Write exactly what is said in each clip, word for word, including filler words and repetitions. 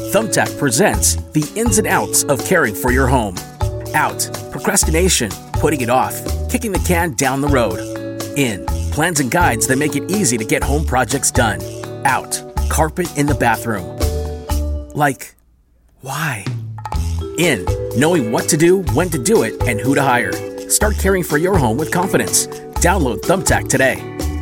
Thumbtack presents the ins and outs of caring for your home. Out, procrastination, putting it off, kicking the can down the road. In, plans and guides that make it easy to get home projects done. Out, carpet in the bathroom. Like, why? In, knowing what to do, when to do it, and who to hire. Start caring for your home with confidence. Download Thumbtack today.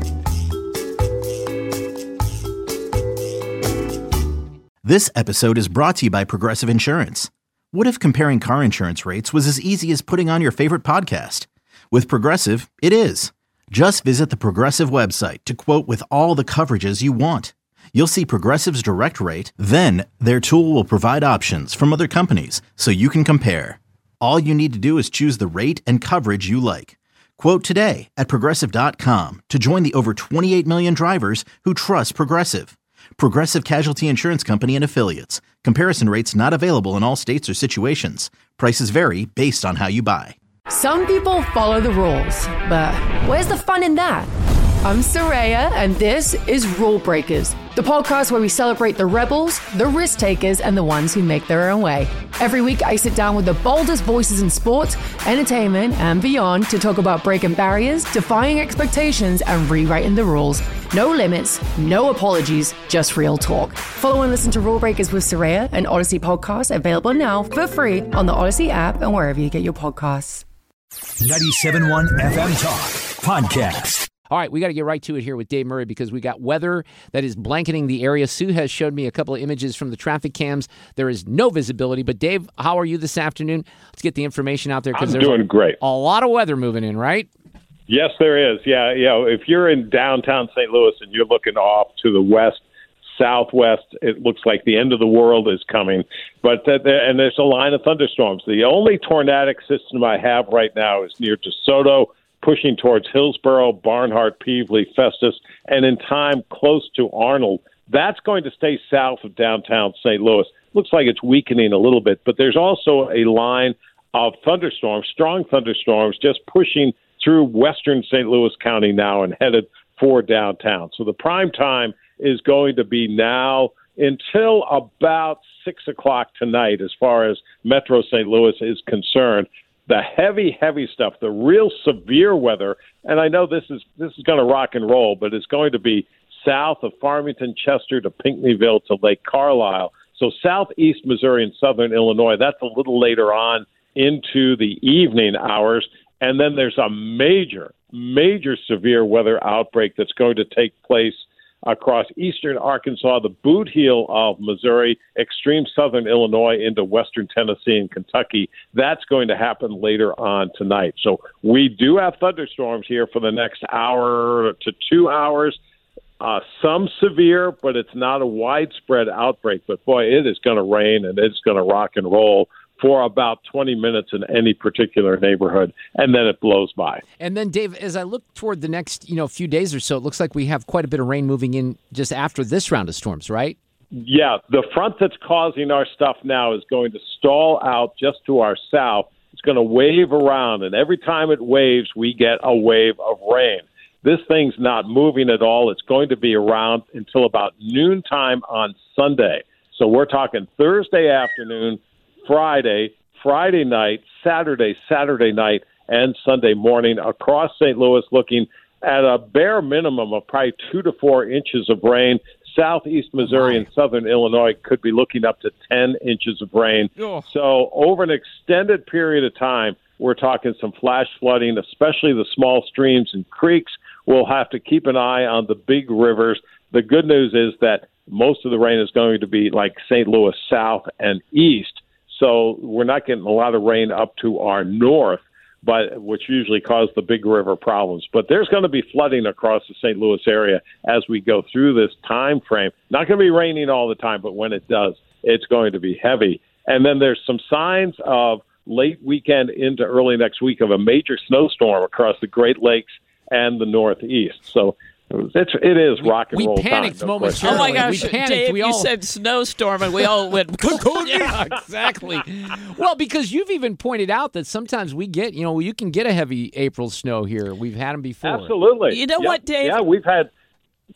This episode is brought to you by Progressive Insurance. What if comparing car insurance rates was as easy as putting on your favorite podcast? With Progressive, it is. Just visit the Progressive website to quote with all the coverages you want. You'll see Progressive's direct rate, then their tool will provide options from other companies so you can compare. All you need to do is choose the rate and coverage you like. Quote today at Progressive dot com to join the over twenty-eight million drivers who trust Progressive. Progressive Casualty Insurance Company and Affiliates. Comparison rates not available in all states or situations. Prices vary based on how you buy. Some people follow the rules, but where's the fun in that? I'm Soraya, and this is Rule Breakers, the podcast where we celebrate the rebels, the risk takers, and the ones who make their own way. Every week, I sit down with the boldest voices in sports, entertainment, and beyond to talk about breaking barriers, defying expectations, and rewriting the rules. No limits, no apologies, just real talk. Follow and listen to Rule Breakers with Soraya, an Odyssey podcast available now for free on the Odyssey app and wherever you get your podcasts. ninety-seven point one F M Talk Podcast. All right, we got to get right to it here with Dave Murray because we got weather that is blanketing the area. Sue has showed me a couple of images from the traffic cams. There is no visibility. But, Dave, how are you this afternoon? Let's get the information out there. I'm there's doing a, great. A lot of weather moving in, right? Yes, there is. Yeah, you know, if you're in downtown Saint Louis and you're looking off to the west, southwest, it looks like the end of the world is coming. But uh, there, and there's a line of thunderstorms. The only tornadic system I have right now is near DeSoto, pushing towards Hillsborough, Barnhart, Peevely, Festus, and in time close to Arnold. That's going to stay south of downtown Saint Louis. Looks like it's weakening a little bit, but there's also a line of thunderstorms, strong thunderstorms, just pushing through western Saint Louis County now and headed for downtown. So the prime time is going to be now until about six o'clock tonight as far as Metro Saint Louis is concerned. The heavy, heavy stuff, the real severe weather, and I know this is this is going to rock and roll, but it's going to be south of Farmington, Chester to Pinckneyville to Lake Carlisle. So southeast Missouri and southern Illinois, that's a little later on into the evening hours. And then there's a major, major severe weather outbreak that's going to take place across eastern Arkansas, the boot heel of Missouri, extreme southern Illinois into western Tennessee and Kentucky. That's going to happen later on tonight. So we do have thunderstorms here for the next hour to two hours. Uh, some severe, but it's not a widespread outbreak. But, boy, it is going to rain and it's going to rock and roll for about twenty minutes in any particular neighborhood, and then it blows by. And then, Dave, as I look toward the next, you know, few days or so, it looks like we have quite a bit of rain moving in just after this round of storms, right? Yeah, the front that's causing our stuff now is going to stall out just to our south. It's going to wave around, and every time it waves, we get a wave of rain. This thing's not moving at all. It's going to be around until about noontime on Sunday. So we're talking Thursday afternoon, Friday, Friday night, Saturday, Saturday night, and Sunday morning across Saint Louis, looking at a bare minimum of probably two to four inches of rain. Southeast Missouri and southern Illinois could be looking up to ten inches of rain. Oh. So over an extended period of time, we're talking some flash flooding, especially the small streams and creeks. We'll have to keep an eye on the big rivers. The good news is that most of the rain is going to be like Saint Louis south and east. So we're not getting a lot of rain up to our north, but which usually cause the big river problems. But there's going to be flooding across the Saint Louis area as we go through this time frame. Not going to be raining all the time, but when it does, it's going to be heavy. And then there's some signs of late weekend into early next week of a major snowstorm across the Great Lakes and the Northeast. So It's, it is rock and we roll. We panicked time, momentarily. Oh my gosh, we panicked. Dave, we you all... said snowstorm and we all went, yeah, exactly. Well, because you've even pointed out that sometimes we get, you know, you can get a heavy April snow here. We've had them before. Absolutely. You know yeah. what, Dave? Yeah, we've had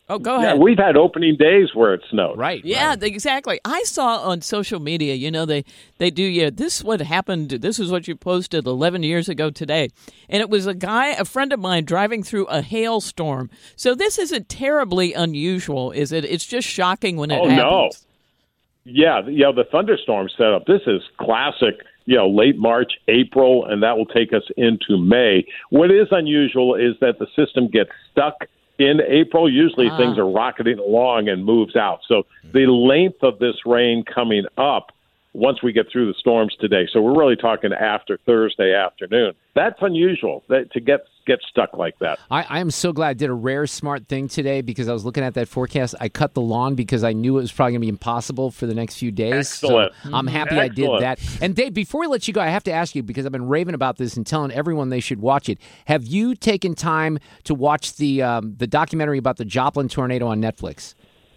Oh, go Yeah, ahead. we've had opening days where it snowed. Right. Yeah, right. exactly. I saw on social media, you know, they, they do, yeah, this is what happened. This is what you posted eleven years ago today. And it was a guy, a friend of mine, driving through a hailstorm. So this isn't terribly unusual, is it? It's just shocking when it Oh, happens. no. Yeah, you know, the thunderstorm setup, this is classic, you know, late March, April, and that will take us into May. What is unusual is that the system gets stuck in April. Usually Ah. things are rocketing along and moves out. So the length of this rain coming up once we get through the storms today. So we're really talking after Thursday afternoon. That's unusual that, to get get stuck like that. I, I am so glad I did a rare smart thing today because I was looking at that forecast. I cut the lawn because I knew it was probably going to be impossible for the next few days. Excellent. So I'm happy I did Excellent. that. And Dave, before we let you go, I have to ask you because I've been raving about this and telling everyone they should watch it. Have you taken time to watch the um, the documentary about the Joplin tornado on Netflix?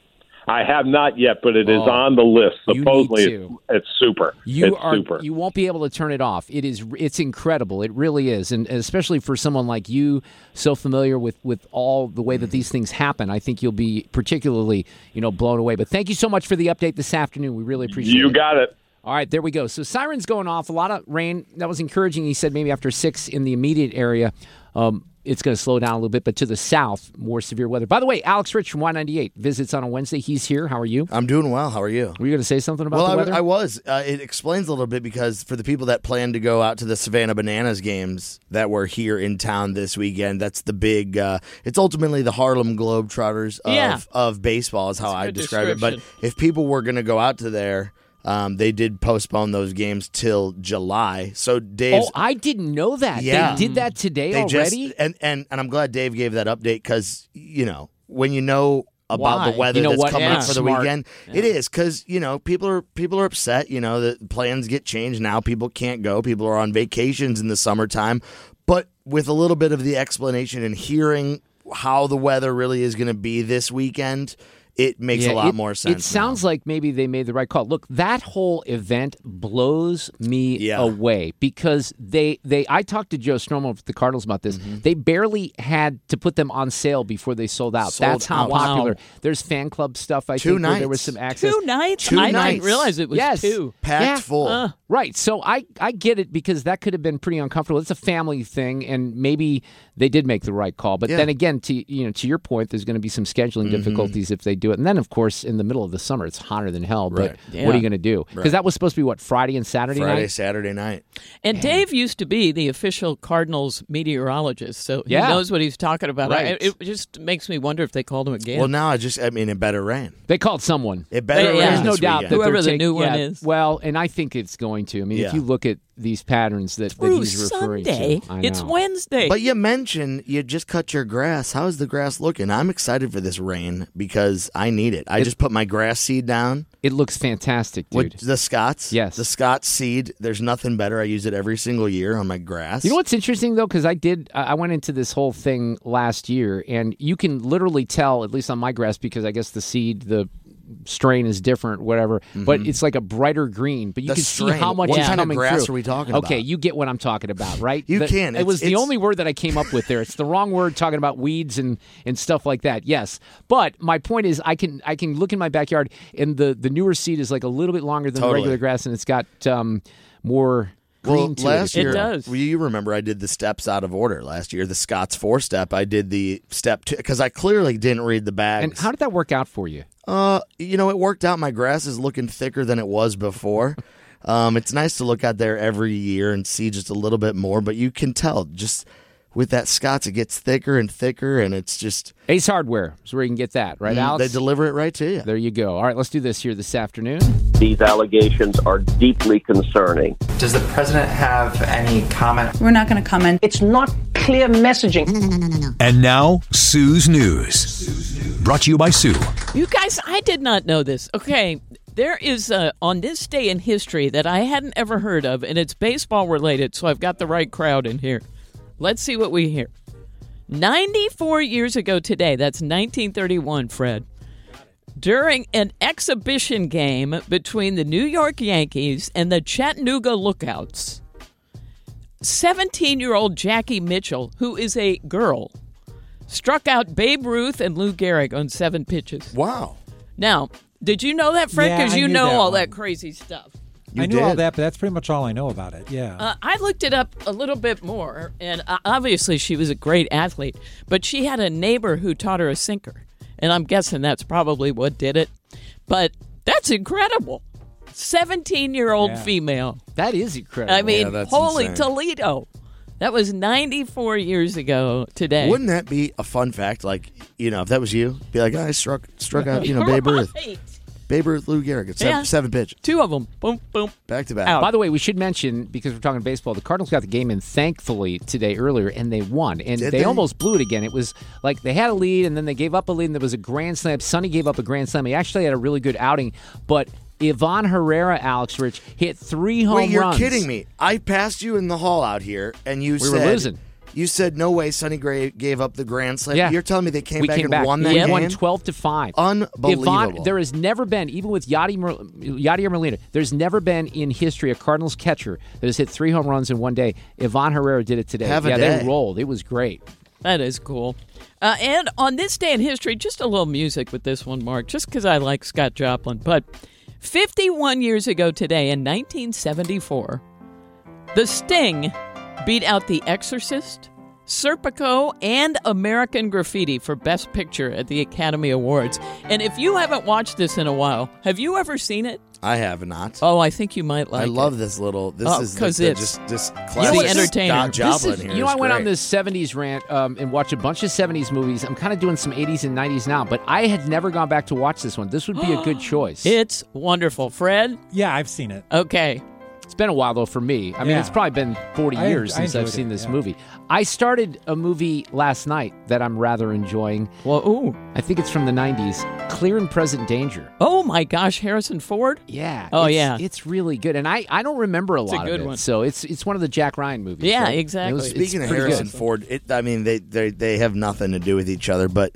I have not yet, but it is Oh, on the list. you Supposedly, need to. it's, it's super. You it's are super. you won't be able to turn it off. It is it's incredible. It really is, and especially for someone like you, so familiar with, with all the way that these things happen. I think you'll be particularly you know blown away. But thank you so much for the update this afternoon. We really appreciate it. You got it. All right, there we go. So sirens going off. A lot of rain. That was encouraging. He said maybe after six in the immediate area. Um, It's going to slow down a little bit, but to the south, more severe weather. By the way, Alex Rich from Y ninety-eight visits on a Wednesday. He's here. How are you? I'm doing well. How are you? Were you going to say something about well, the I, weather? I was. Uh, it explains a little bit because for the people that plan to go out to the Savannah Bananas games that were here in town this weekend, that's the big. Uh, it's ultimately the Harlem Globetrotters of Yeah. of baseball, is how That's a I good describe it. But description. if people were going to go out to there. Um, they did postpone those games till July. So Dave's oh, I didn't know that. Yeah. They did that today they already? just and, and and I'm glad Dave gave that update because you know when you know about Why? the weather You know that's what? coming Yeah. up for the Smart. weekend, it is because you know people are people are upset. You know the plans get changed now. People can't go. People are on vacations in the summertime, but with a little bit of the explanation and hearing how the weather really is going to be this weekend. It makes Yeah, a lot it- more sense. It sounds now. like maybe they made the right call. Look, that whole event blows me Yeah. away because they they. I talked to Joe Stromo of the Cardinals about this. Mm-hmm. They barely had to put them on sale before they sold out. Sold That's how out. popular. Wow. There's fan club stuff. I Two think where there was nights. some access. Two nights? Two I nights. didn't realize it was Yes. two. packed Yeah. full. Uh. Right. So I, I get it because that could have been pretty uncomfortable. It's a family thing, and maybe they did make the right call. But Yeah. then again, to you know, to your point, there's going to be some scheduling difficulties if they do it. And then, of course, in the middle of the summer, it's hotter than hell. But Right. Yeah. what are you going to do? Because that was supposed to be what Friday and Saturday Friday, night. Saturday night. And Dave used to be the official Cardinals meteorologist, so he Yeah. knows what he's talking about. I- Right. it just makes me wonder if they called him again. Well, now I just I mean it better rain. They called someone. It better Yeah, rain. yeah. There's no this doubt weekend. that Whoever they're the taking- new one yeah, is. Well, and I think it's going to. I mean, if Yeah. you look at these patterns that, that Through he's referring Sunday. to, I It's know. Wednesday. But you mentioned you just cut your grass. How is the grass looking? I'm excited for this rain because I need it. I just put my grass seed down It looks fantastic, dude. with the Scots. Yes. The Scots seed. There's nothing better. I use it every single year on my grass. You know what's interesting though, because I did, I I went into this whole thing last year, and you can literally tell, at least on my grass, because I guess the seed, the strain is different, whatever. But it's like a brighter green. But you The can see strain. how much What is kind of coming grass through. are we talking Okay, about? you get what I'm talking about, right? You The- can. It was It's- the it's- only word that I came up with there. It's the wrong word talking about weeds and and stuff like that. Yes, but my point is, I can I can look in my backyard, and the the newer seed is like a little bit longer than the Totally. regular grass, and it's got um, more. Well, green to last it. year, It does. well, you remember I did the steps out of order last year. The Scots four step. I did the step two because I clearly didn't read the bags. And how did that work out for you? Uh, you know, it worked out. My grass is looking thicker than it was before. Um, it's nice to look out there every year and see just a little bit more, but you can tell just with that Scots, it gets thicker and thicker, and it's just Ace Hardware is where you can get that, right, Alex? they deliver it right to you. There you go. All right, let's do this here this afternoon. These allegations are deeply concerning. Does the president have any comment? We're not going to comment. It's not clear messaging. And now, Sue's News. Brought to you by Sue. You guys, I did not know this. Okay, there is uh, on this day in history that I hadn't ever heard of, and it's baseball related, so I've got the right crowd in here. Let's see what we hear. ninety-four years ago today, that's nineteen thirty-one, Fred, during an exhibition game between the New York Yankees and the Chattanooga Lookouts, seventeen-year-old Jackie Mitchell, who is a girl, struck out Babe Ruth and Lou Gehrig on seven pitches. Wow. Now, did you know that, Fred? Yeah, Because I you knew know that all one. that crazy stuff. You I knew all did. that, but that's pretty much all I know about it. Yeah. Uh, I looked it up a little bit more, and uh, obviously she was a great athlete, but she had a neighbor who taught her a sinker, and I'm guessing that's probably what did it. But that's incredible. seventeen-year-old Yeah. female. That is incredible. I mean, Yeah, that's holy insane. Toledo. That was ninety-four years ago today. Wouldn't that be a fun fact? Like, you know, if that was you, be like, oh, I struck struck out, you know, Babe Ruth. Right. Babe Ruth, Lou Gehrig. It's seven, Yeah. seven pitches. Two of them. Boom, boom. Back to back. Out. By the way, we should mention, because we're talking baseball, the Cardinals got the game in, thankfully, today earlier, and they won. And Did they, they? almost blew it again. It was like they had a lead, and then they gave up a lead, and there was a grand slam. Sonny gave up a grand slam. He actually had a really good outing, but Ivan Herrera, Alex Rich, hit three home Wait, you're runs. kidding me. I passed you in the hall out here, and you We said... were losing. You said, no way, Sonny Gray gave up the grand slam. Yeah. You're telling me they came we back came and back. won that We game? won twelve to five. Unbelievable. Ivan, there has never been, even with Yadier, Mer- Yadier Molina, there's never been in history a Cardinals catcher that has hit three home runs in one day. Ivan Herrera did it today. Have a yeah, day. they rolled. It was great. That is cool. Uh, and on this day in history, just a little music with this one, Mark, just because I like Scott Joplin. But fifty-one years ago today, in nineteen seventy-four, The Sting beat out The Exorcist, Serpico, and American Graffiti for Best Picture at the Academy Awards. And if you haven't watched this in a while, have you ever seen it? I have not. Oh, I think you might like I it. love this little... This Oh, is 'cause the, the, it's- just, just the classic entertainer. Scott This Joplin This is- here. you know, is I went on great. this seventies rant um, and watched a bunch of seventies movies. I'm kind of doing some eighties and nineties now, but I had never gone back to watch this one. This would be a good choice. It's wonderful. Fred? Yeah, I've seen it. Okay. It's been a while, though, for me. I mean, Yeah. it's probably been forty I- years I since I've enjoyed seen it, this yeah. movie. I started a movie last night that I'm rather enjoying. Well, ooh. I think it's from the nineties, Clear and Present Danger. Oh, my gosh. Harrison Ford? Yeah. Oh, it's, yeah. It's really good. And I, I don't remember a It's a lot good of it. one. So it's it's one of the Jack Ryan movies. Yeah, right? exactly. It was- it's Speaking of pretty Harrison good. Ford, it, I mean, they, they they have nothing to do with each other, but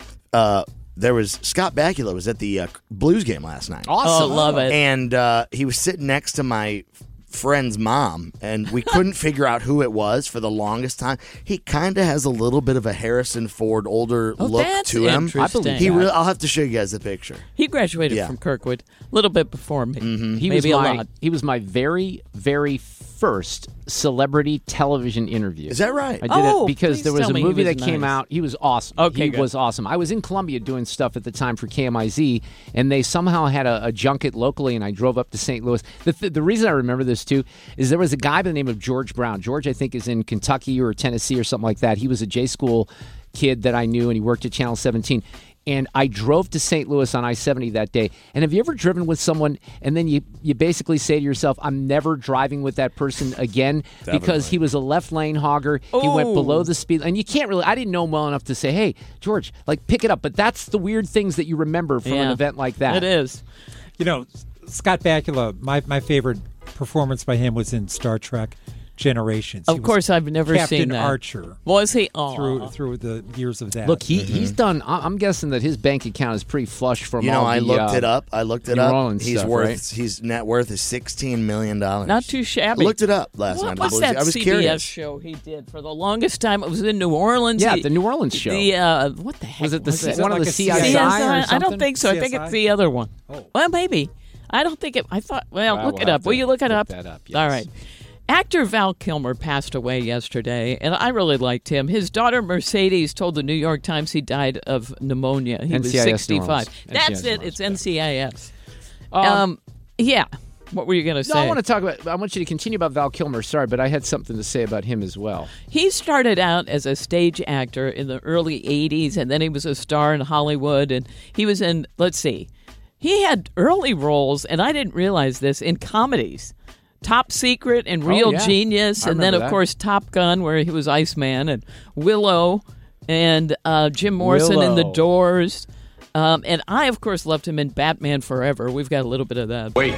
uh, there was Scott Bakula was at the uh, Blues game last night. Awesome. Oh, love it. And uh, he was sitting next to my friend's mom, and we couldn't figure out who it was for the longest time. He kind of has a little bit of a Harrison Ford older Oh, look that's to him. interesting. He that. really, I'll have to show you guys the picture. He graduated Yeah. from Kirkwood a little bit before me. Mm-hmm. He Maybe was a my lot. he was my very very first celebrity television interview. Is that right? I did Oh, it because please there was tell a me he movie was that came nice. out. He was awesome. Okay, he good. was awesome. I was in Columbia doing stuff at the time for K M I Z, and they somehow had a, a junket locally, and I drove up to Saint Louis. The, th- the reason I remember this too is there was a guy by the name of George Brown. George, I think, is in Kentucky or Tennessee or something like that. He was a J school kid that I knew, and he worked at Channel seventeen. And I drove to Saint Louis on I seventy that day. And have you ever driven with someone and then you, you basically say to yourself, I'm never driving with that person again because he was a left lane hogger. He went Oh. below the speed. And you can't really, I didn't know him well enough to say, hey, George, like pick it up. But that's the weird things that you remember from an Yeah. event like that. It is. You know, Scott Bakula, my, my favorite performance by him was in Star Trek Generations. He Of was course, I've never Captain seen that. Archer Was he? Oh. through through the years of that. Look, he, he's done, I- I'm guessing that his bank account is pretty flush from You know, all I the, looked uh, it up. I looked it New up. Orleans He's stuff, worth. right? His net worth is sixteen million dollars. Not too shabby. I looked it up last What night. I was was, that I was C B S curious. show he did for the longest time? It was in New Orleans. Yeah, He- the New Orleans show. The uh, what the heck Was it the C- Was it one of like the a C I A C S I C S or I? I something? don't think so. I think C S I? it's the other one. Oh. Well, maybe. I don't think it. I thought. Well, Well, look we'll it have up. Will to you look it look up? that up, yes. All right. Actor Val Kilmer passed away yesterday, and I really liked him. His daughter Mercedes told the New York Times he died of pneumonia. He N C I S was sixty-five. New Orleans. That's N C I S it. New It's Orleans. N C I S. Um, Um, yeah. What were you going to say? No, I want to talk about. I want you to continue about Val Kilmer. Sorry, but I had something to say about him as well. He started out as a stage actor in the early eighties, and then he was a star in Hollywood. And he was in, let's see, he had early roles, and I didn't realize this, in comedies. Top Secret and Real Oh, yeah. Genius, I and then, remember of that. course, Top Gun, where he was Iceman, and Willow, and uh, Jim Morrison in The Willow. Doors. Um, and I, of course, loved him in Batman Forever. We've got a little bit of that. Wait.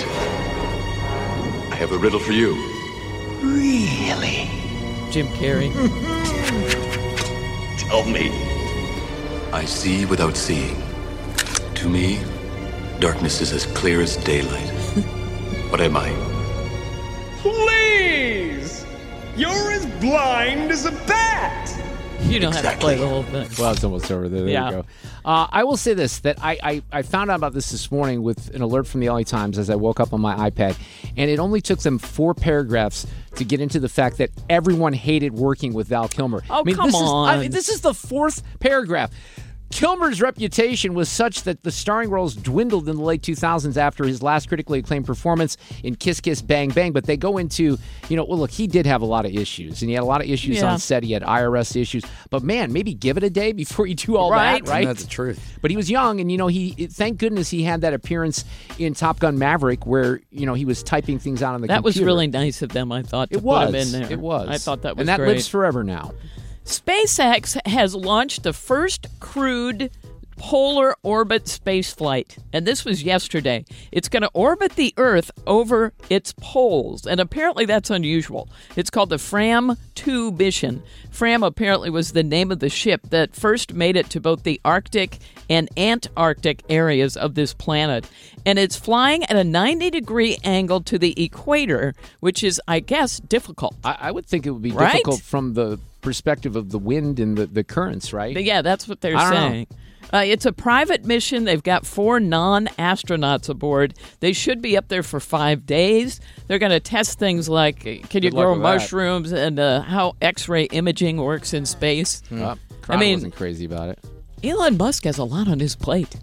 I have a riddle for you. Really? Jim Carrey. Tell me. I see without seeing. To me, darkness is as clear as daylight. What am I? Please! You're as blind as a bat! You don't have to play the whole thing. Well, it's almost over. There, there Yeah. you go. Uh, I will say this, that I, I, I found out about this this morning with an alert from the L A Times as I woke up on my iPad, and it only took them four paragraphs to get into the fact that everyone hated working with Val Kilmer. Oh, I mean, come this on. Is, I mean, this is the fourth paragraph. Kilmer's reputation was such that the starring roles dwindled in the late two thousands after his last critically acclaimed performance in Kiss Kiss Bang Bang. But they go into, you know, well, look, he did have a lot of issues, and he had a lot of issues Yeah. on set. He had I R S issues. But man, maybe give it a day before you do all Right. that, right? That's the truth. But he was young, and, you know, he thank goodness he had that appearance in Top Gun Maverick where, you know, he was typing things out on the That computer. was really nice of them, I thought, to It was. put him in there. It was. I thought that was And that great. lives forever now. SpaceX has launched the first crewed polar orbit space flight, and this was yesterday. It's going to orbit the Earth over its poles, and apparently that's unusual. It's called the Fram two mission. Fram apparently was the name of the ship that first made it to both the Arctic and Antarctic areas of this planet, and it's flying at a ninety degree angle to the equator, which is, I guess, difficult. I, I would think it would be Right? difficult from the perspective of the wind and the, the currents, right? But yeah, that's what they're I don't know. saying. Uh, it's a private mission. They've got four non-astronauts aboard. They should be up there for five days. They're going to test things like uh, can you Good luck grow with that. mushrooms and uh, how X-ray imaging works in space. Uh, I Crowd mean, wasn't crazy about it. Elon Musk has a lot on his plate.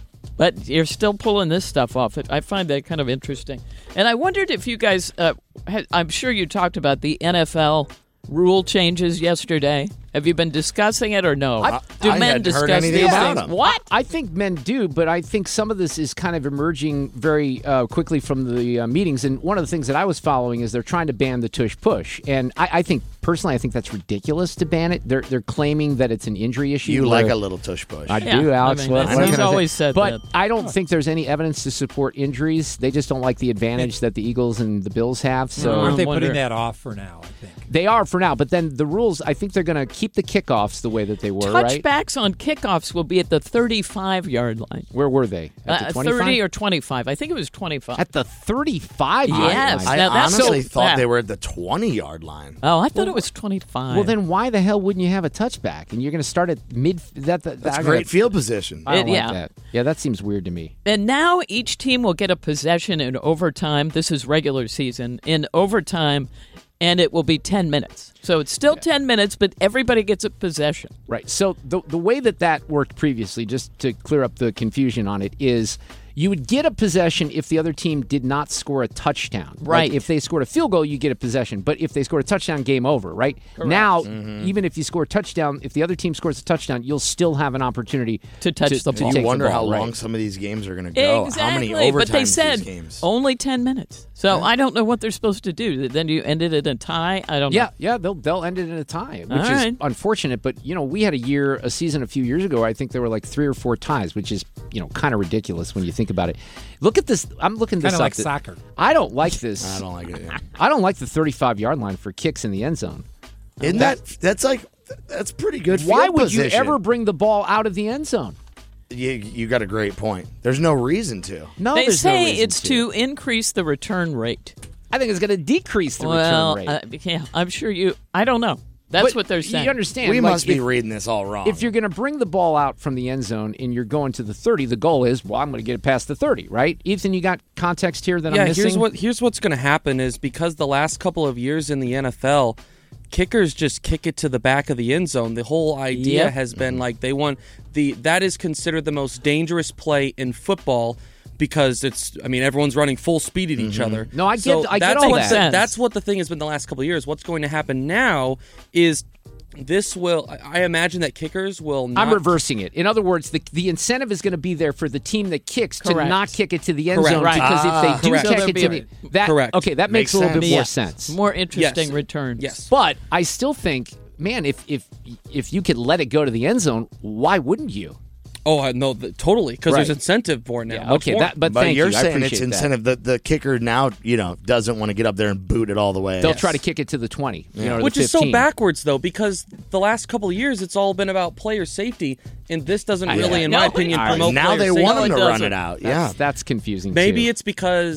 But you're still pulling this stuff off. It I find that kind of interesting. And I wondered if you guys, uh, had, I'm sure you talked about the N F L rule changes yesterday. Have you been discussing it or no? I- do I men hadn't discuss heard anything these about things? them. What? I think men do, but I think some of this is kind of emerging very uh, quickly from the uh, meetings. And one of the things that I was following is they're trying to ban the tush push. And I, I think, personally, I think that's ridiculous to ban it. They're they're claiming that it's an injury issue. You where- like a little tush push. I Yeah, do, Alex. I mean, what, that's- what he's can I say? always said but that. I don't think there's any evidence to support injuries. They just don't like the advantage that the Eagles and the Bills have. So No, Aren't they I wonder- putting that off for now, I think? they are for now. But then the rules, I think they're going to keep the kickoffs the way that they were, right? Touchbacks on kickoffs will be at the thirty-five yard line. Where were they? At Uh, the twenty-five? thirty or twenty-five. I think it was twenty-five. At the thirty-five yard Yes. line. I Now, that's honestly so- thought yeah. they were at the twenty-yard line. oh, I thought it was twenty-five. Well, then why the hell wouldn't you have a touchback? And you're going to start at mid. That, that, That's I great gotta- field position. I don't It- like yeah. that. Yeah, that seems weird to me. And now each team will get a possession in overtime. This is regular season. In overtime, and it will be ten minutes. So it's still ten minutes, but everybody gets a possession. Right. So the the way that that worked previously, just to clear up the confusion on it, is you would get a possession if the other team did not score a touchdown. Like, Right. if they scored a field goal, you get a possession. But if they scored a touchdown, game over, right? Now, even if you score a touchdown, if the other team scores a touchdown, you'll still have an opportunity To touch the ball. take You the wonder ball, how right. long some of these games are going to go. Exactly. How many overtimes but they said these games? only ten minutes. So I don't know what they're supposed to do. Then you ended it in a tie? I don't know. Yeah, yeah, they'll they'll end it in a tie, which All is right. unfortunate. But you know, we had a year, a season a few years ago. I think there were like three or four ties, which is you know kind of ridiculous when you think about it. Look at this. I'm looking this Kind of up. like soccer. I don't like this. I don't like it. Yeah. I don't like the thirty-five yard line for kicks in the end zone. Isn't that that's like that's pretty good? Why field would you position. ever bring the ball out of the end zone? You, you got a great point. There's no reason to. No, They there's no say reason it's to. increase the return rate. I think it's going to decrease the well, return rate. uh, yeah, I'm sure you. I don't know. That's But what they're saying. You understand? We like, must be if- reading this all wrong. If you're going to bring the ball out from the end zone and you're going to the thirty, the goal is, well, I'm going to get it past the thirty, right? Ethan, you got context here that yeah, I'm missing? here's what here's what's going to happen is because the last couple of years in the N F L, kickers just kick it to the back of the end zone. The whole idea Yep. has been like they want the that is considered the most dangerous play in football. Because it's, I mean, everyone's running full speed at each other. No, I So get- I get that's all what that. the- Sense. That's what the thing has been the last couple of years. What's going to happen now is this will, I I imagine that kickers will not. I'm reversing it. In other words, the the incentive is going to be there for the team that kicks to Correct. not kick it to the end Correct. zone Right. because Ah. if they do Correct. kick So it to there'll the be that Correct. okay, that makes, Makes a little bit sense. more Yeah. sense. More interesting Yes. returns. Yes. But I still think, man, if if if you could let it go to the end zone, why wouldn't you? Oh, I know, th- totally. Because there's Right. incentive for it now. Yeah, Much okay, more. that, but, but thank you're you. I saying it's appreciate that. incentive. The the kicker now, you know, doesn't want to get up there and boot it all the way. They'll Yes. try to kick it to the twenty, you know, or Which the is so fifteen. backwards, though, because the last couple of years it's all been about player safety, and this doesn't really, in No, my it- opinion, all right, promote Now player they safety. want No, them it to run doesn't. it out. That's, Yeah. that's confusing. Maybe too. it's because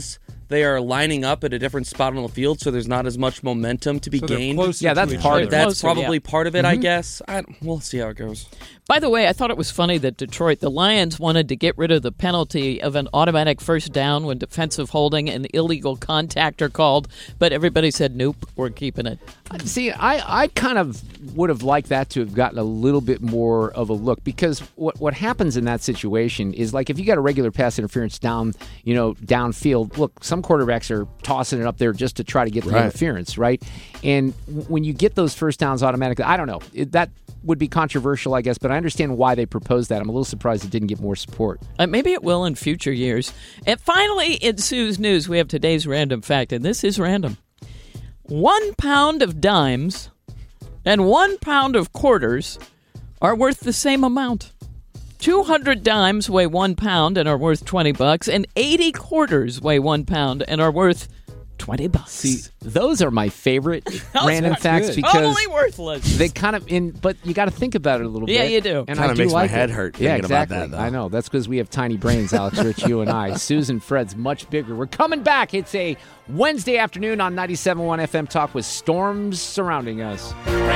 they are lining up at a different spot on the field, so there's not as much momentum to be So they're gained. closer Yeah, to that's each part other. of it. That's Closer, probably yeah. part of it, I guess. I, we'll see how it goes. By the way, I thought it was funny that Detroit, the Lions, wanted to get rid of the penalty of an automatic first down when defensive holding and illegal contact are called, but everybody said, nope, we're keeping it. See, I, I kind of would have liked that to have gotten a little bit more of a look, because what what happens in that situation is, like, if you got a regular pass interference down, you know, downfield, look, some quarterbacks are tossing it up there just to try to get the Right. interference, right? And w- when you get those first downs automatically, I don't know, it, that would be controversial, I guess, but I understand why they proposed that. I'm a little surprised it didn't get more support. Uh, maybe it will in future years. And finally, in Sue's News, we have today's random fact, and this is random. One pound of dimes and one pound of quarters are worth the same amount. two hundred dimes weigh one pound and are worth twenty bucks, and eighty quarters weigh one pound and are worth twenty bucks. See, those are my favorite random are facts good. because Totally worthless. they kind of in, but you got to think about it a little Yeah, bit. you do. And Kinda I do makes my like head it. hurt Yeah, thinking about exactly. that, though. I know that's because we have tiny brains, Alex Rich, you and I. Susan Fred's much bigger. We're coming back. It's a Wednesday afternoon on ninety-seven point one F M Talk with storms surrounding us.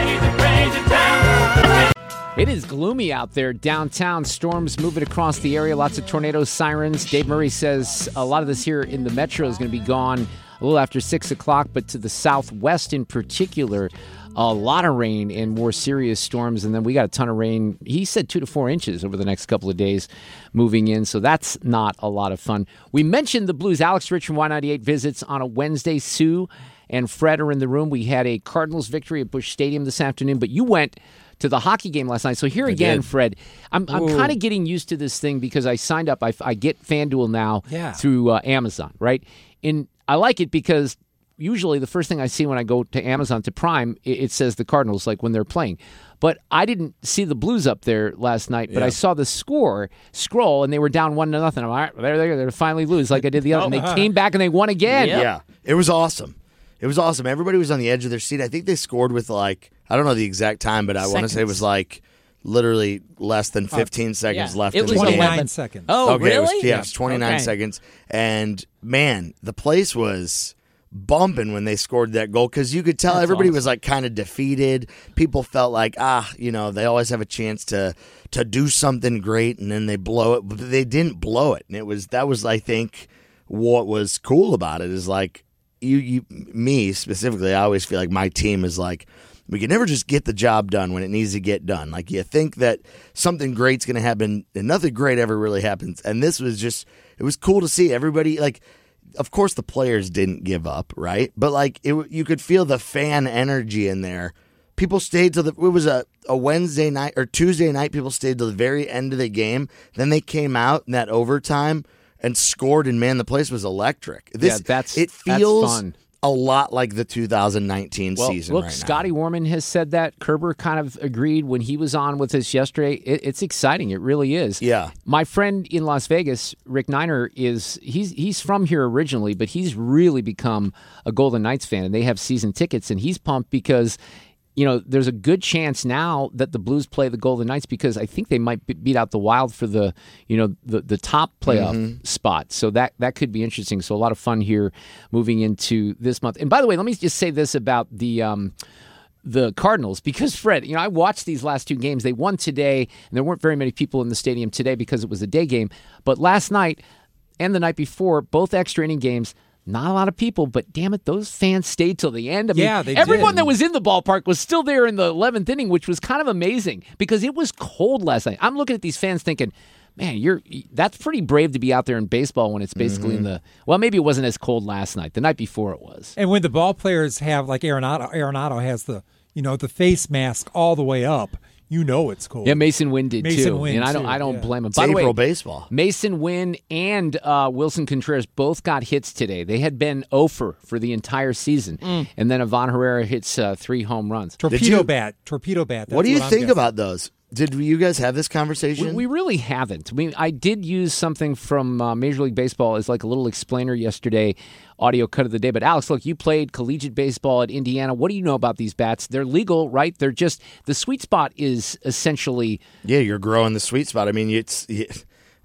It is gloomy out there downtown. Storms moving across the area. Lots of tornado sirens. Dave Murray says a lot of this here in the metro is going to be gone a little after six o'clock, but to the southwest in particular, a lot of rain and more serious storms. And then we got a ton of rain. He said two to four inches over the next couple of days moving in. So that's not a lot of fun. We mentioned the Blues. Alex Rich from Y ninety-eight visits on a Wednesday. Sue and Fred are in the room. We had a Cardinals victory at Busch Stadium this afternoon, but you went to the hockey game last night. So here again, did. Fred, I'm I'm kind of getting used to this thing because I signed up. I, I get FanDuel now Yeah. through uh, Amazon, right? And I like it because usually the first thing I see when I go to Amazon to Prime, it, it says the Cardinals, like when they're playing. But I didn't see the Blues up there last night, but Yeah. I saw the score scroll, and they were down one to nothing. I'm like, all right, they're, they're, they're finally lose like I did the other. And they came back and they won again. Yeah. It was awesome. It was awesome. Everybody was on the edge of their seat. I think they scored with, like, I don't know the exact time, but I want to say it was like literally less than fifteen seconds yeah. left It in the was game. eleven. twenty-nine seconds. Oh, okay, it was- really? yeah, it was twenty-nine Okay. seconds. And, man, the place was bumping when they scored that goal because you could tell That's everybody awesome. was, like, kind of defeated. People felt like, ah, you know, they always have a chance to to do something great, and then they blow it. But they didn't blow it. And it was that was, I think, what was cool about it is, like, you, you me specifically, I always feel like my team is like, we can never just get the job done when it needs to get done. Like, you think that something great's going to happen, and nothing great ever really happens. And this was just, it was cool to see everybody, like, of course the players didn't give up, right? But, like, it, you could feel the fan energy in there. People stayed till the, it was a, a Wednesday night or Tuesday night, people stayed till the very end of the game. Then they came out in that overtime and scored, and, man, the place was electric. This, Yeah, that's- it that's feels fun. a lot like the two thousand nineteen Well, season look, right Scotty now. Warman has said that. Kerber kind of agreed when he was on with us yesterday. It, it's exciting. It really is. Yeah. My friend in Las Vegas, Rick Niner, is he's he's from here originally, but he's really become a Golden Knights fan, and they have season tickets, and he's pumped because, you know, there's a good chance now that the Blues play the Golden Knights because I think they might be- beat out the Wild for the, you know, the, the top playoff Mm-hmm. spot. So that that could be interesting. So a lot of fun here moving into this month. And by the way, let me just say this about the um, the Cardinals because, Fred, you know, I watched these last two games. They won today, and there weren't very many people in the stadium today because it was a day game. But last night and the night before, both extra inning games, not a lot of people, but damn it, those fans stayed till the end. I mean, Yeah, they everyone did. that was in the ballpark was still there in the eleventh inning, which was kind of amazing because it was cold last night. I'm looking at these fans thinking, man, you're that's pretty brave to be out there in baseball when it's basically Mm-hmm. in the well, maybe it wasn't as cold last night. The night before it was. And when the ball players have, like Arenado, Arenado has the, you know, the face mask all the way up, you know it's cold. Yeah, Mason Wynn did Mason too, Wynn, and I don't, too, I don't yeah. blame him. It's By the way, April baseball. Mason Wynn and uh, Wilson Contreras both got hits today. They had been oh for for the entire season, Mm. and then Ivan Herrera hits uh, three home runs. Torpedo you- bat. Torpedo bat. That's What do you I'm think guessing. about those? Did you guys have this conversation? We, we really haven't. I mean, I did use something from uh, Major League Baseball as like a little explainer yesterday, audio cut of the day. But Alex, look, you played collegiate baseball at Indiana. What do you know about these bats? They're legal, right? They're just the sweet spot is essentially yeah, you're growing the sweet spot. I mean, it's. It,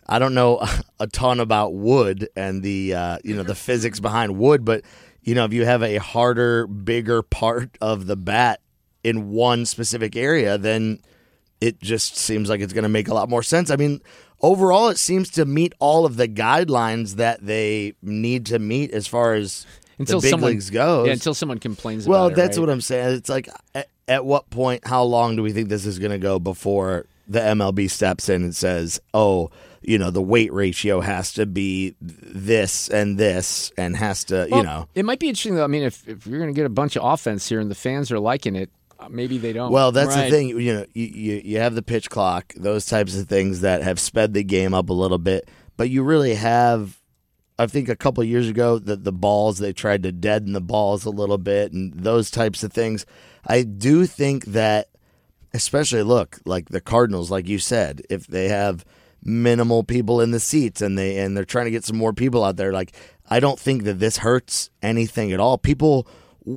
I don't know a ton about wood and the uh, you know the physics behind wood, but you know if you have a harder, bigger part of the bat in one specific area, then it just seems like it's going to make a lot more sense. I mean, overall, it seems to meet all of the guidelines that they need to meet as far as until the big someone, leagues goes. Yeah, until someone complains well, about it. Well, that's right? what I'm saying. It's like, at, at what point, how long do we think this is going to go before the M L B steps in and says, oh, you know, the weight ratio has to be this and this and has to, well, you know. It might be interesting, though. I mean, if, if you're going to get a bunch of offense here and the fans are liking it, maybe they don't. Well, that's right. the thing. You know, you, you you have the pitch clock, those types of things that have sped the game up a little bit. But you really have, I think a couple of years ago, the, the balls, they tried to deaden the balls a little bit and those types of things. I do think that, especially, look, like the Cardinals, like you said, if they have minimal people in the seats and, they, and they're trying to get some more people out there, like I don't think that this hurts anything at all. People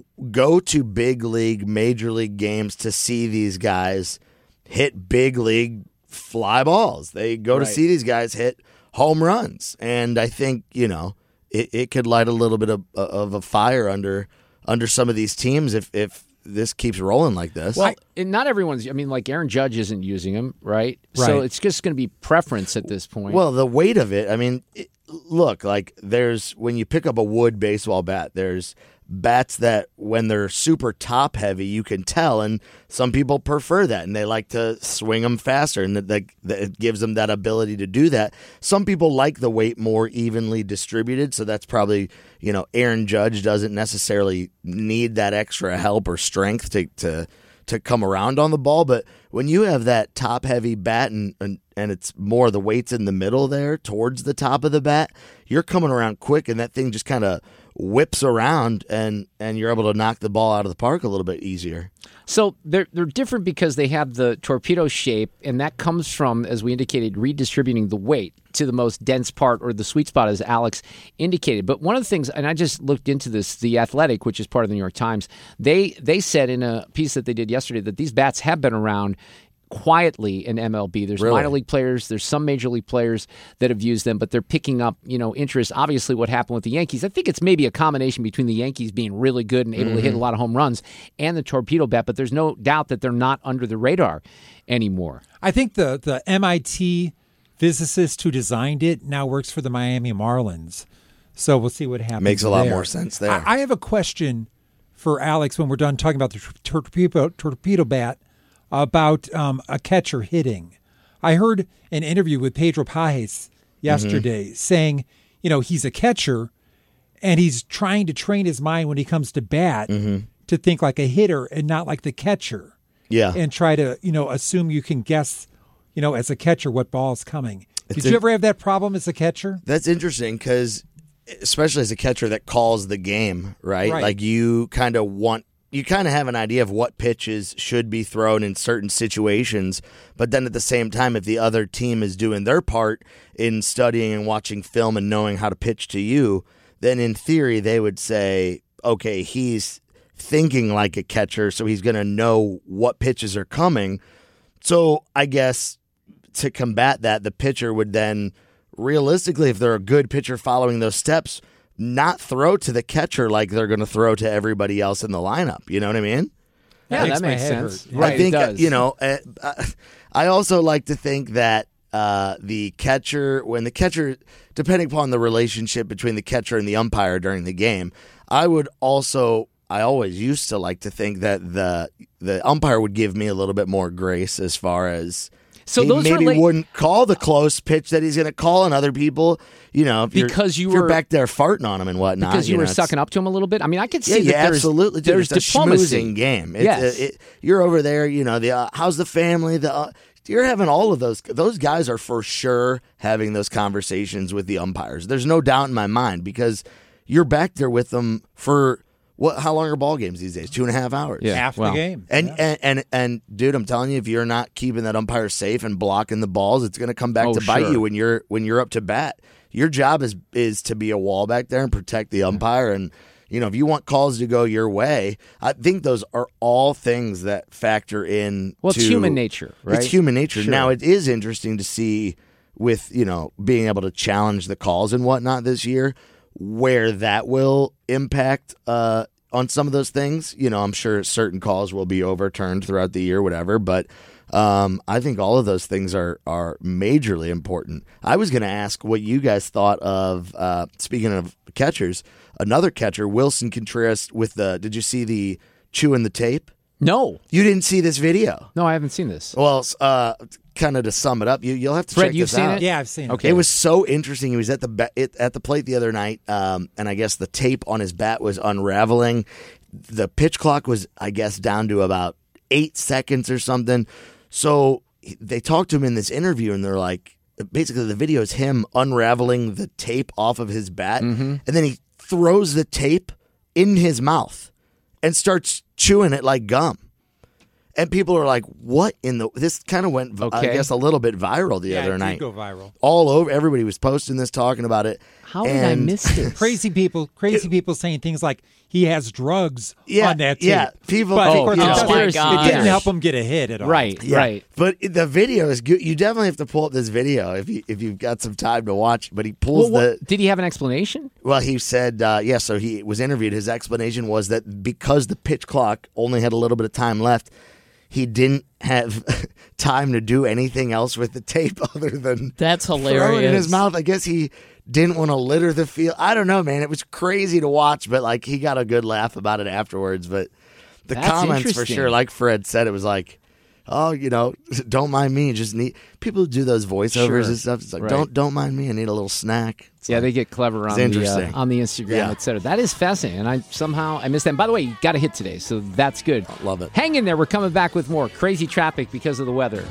go to big league, major league games to see these guys hit big league fly balls. They go right. to see these guys hit home runs. And I think, you know, it, it could light a little bit of, of a fire under under some of these teams if, if this keeps rolling like this. Well, and not everyone's, I mean, like Aaron Judge isn't using them, right? Right. So it's just going to be preference at this point. Well, the weight of it, I mean, it, look, like there's, when you pick up a wood baseball bat, there's bats that when they're super top heavy, you can tell, and some people prefer that, and they like to swing them faster, and that, that, that it gives them that ability to do that. Some people like the weight more evenly distributed, so that's probably, you know, Aaron Judge doesn't necessarily need that extra help or strength to to, to come around on the ball, but when you have that top heavy bat and, and and it's more the weight's in the middle there towards the top of the bat, you're coming around quick, and that thing just kind of whips around, and, and you're able to knock the ball out of the park a little bit easier. So they're they're different because they have the torpedo shape, and that comes from, as we indicated, redistributing the weight to the most dense part or the sweet spot, as Alex indicated. But one of the things, and I just looked into this, The Athletic, which is part of the New York Times, they they said in a piece that they did yesterday that these bats have been around quietly in M L B. There's Really? minor league players, there's some major league players that have used them, but they're picking up, you know, interest. Obviously, what happened with the Yankees, I think it's maybe a combination between the Yankees being really good and able Mm-hmm. to hit a lot of home runs and the torpedo bat, but there's no doubt that they're not under the radar anymore. I think the, the M I T physicist who designed it now works for the Miami Marlins. So we'll see what happens. Makes a lot there. more sense there. I, I have a question for Alex when we're done talking about the tor- torpedo, torpedo bat about um, a catcher hitting. I heard an interview with Pedro Pajes yesterday Mm-hmm. saying, you know, he's a catcher and he's trying to train his mind when he comes to bat Mm-hmm. to think like a hitter and not like the catcher. Yeah. And try to, you know, assume you can guess, you know, as a catcher what ball is coming. It's Did in- you ever have that problem as a catcher? That's interesting because, especially as a catcher that calls the game, right? Right. Like you kind of want, you kind of have an idea of what pitches should be thrown in certain situations, but then at the same time, if the other team is doing their part in studying and watching film and knowing how to pitch to you, then in theory they would say, okay, he's thinking like a catcher, so he's going to know what pitches are coming. So I guess to combat that, the pitcher would then realistically, if they're a good pitcher following those steps, not throw to the catcher like they're going to throw to everybody else in the lineup. You know what I mean? Yeah, makes that my makes head sense. hurt. Right, I think, it does. you know, uh, uh, I also like to think that uh, the catcher, when the catcher, depending upon the relationship between the catcher and the umpire during the game, I would also, I always used to like to think that the the umpire would give me a little bit more grace as far as So he those maybe relate- wouldn't call the close pitch that he's going to call on other people, you know, if Because you're, you if you're were- back there farting on him and whatnot. Because you, know, were it's- sucking up to him a little bit. I mean, I could see Yeah, that yeah, there's, absolutely. Dude, there's it's a diplomacy. schmoozing game. It's, Yes. uh, it, you're over there, you know, the uh, how's the family? The uh, you're having all of those. Those guys are for sure having those conversations with the umpires. There's no doubt in my mind because you're back there with them for what? How long are ball games these days? Two and a half hours. Yeah. Half well, the game. And, Yeah. and and and dude, I'm telling you, if you're not keeping that umpire safe and blocking the balls, it's going to come back Oh, to bite sure. you when you're when you're up to bat. Your job is is to be a wall back there and protect the umpire. And you know, if you want calls to go your way, I think those are all things that factor in. Well, it's to- human nature, right? It's human nature. Sure. Now, it is interesting to see with you know being able to challenge the calls and whatnot this year, where that will impact uh, on some of those things. You know, I'm sure certain calls will be overturned throughout the year, whatever. But um, I think all of those things are are majorly important. I was going to ask what you guys thought of. Uh, speaking of catchers, another catcher, Wilson Contreras, with the. Did you see the chewing the tape? No. You didn't see this video? No, I haven't seen this. Well, uh, kind of to sum it up, you, you'll have to Fred, check you've this seen out. it? Yeah, I've seen it. Okay. It was so interesting. He was at the ba- it, at the plate the other night, um, and I guess the tape on his bat was unraveling. The pitch clock was, I guess, down to about eight seconds or something. So they talked to him in this interview, and they're like, basically the video is him unraveling the tape off of his bat, Mm-hmm. and then he throws the tape in his mouth and starts chewing it like gum. And people are like, "What in the?" This kind of went, Okay. I guess, a little bit viral the Yeah, other it did night. go viral. All over, everybody was posting this, talking about it. How did I And- miss this? Crazy people, crazy people saying things like he has drugs Yeah, on that tape. yeah, people- but Oh, of course, you it, know. doesn't- Oh, my it gosh. didn't help him get a hit at all. Right, Yeah. right. But the video is good. You definitely have to pull up this video if you if you've got some time to watch. But he pulls Well, the. what, did he have an explanation? Well, he said, uh, yeah. So he was interviewed. His explanation was that because the pitch clock only had a little bit of time left, he didn't have time to do anything else with the tape other than That's throw it in hilarious. his mouth. I guess he didn't want to litter the field. I don't know, man. It was crazy to watch, but like he got a good laugh about it afterwards. But the That's comments for interesting. sure, like Fred said, it was like, oh, you know, don't mind me. Just need people who do those voiceovers Sure. and stuff. It's like, Right. don't don't mind me. I need a little snack. It's Yeah, like- they get clever It's on the uh, interesting. on the Instagram, Yeah. et cetera. That is fascinating, and I somehow I missed that. And by the way, you got a hit today, so that's good. Love it. Hang in there. We're coming back with more crazy traffic because of the weather.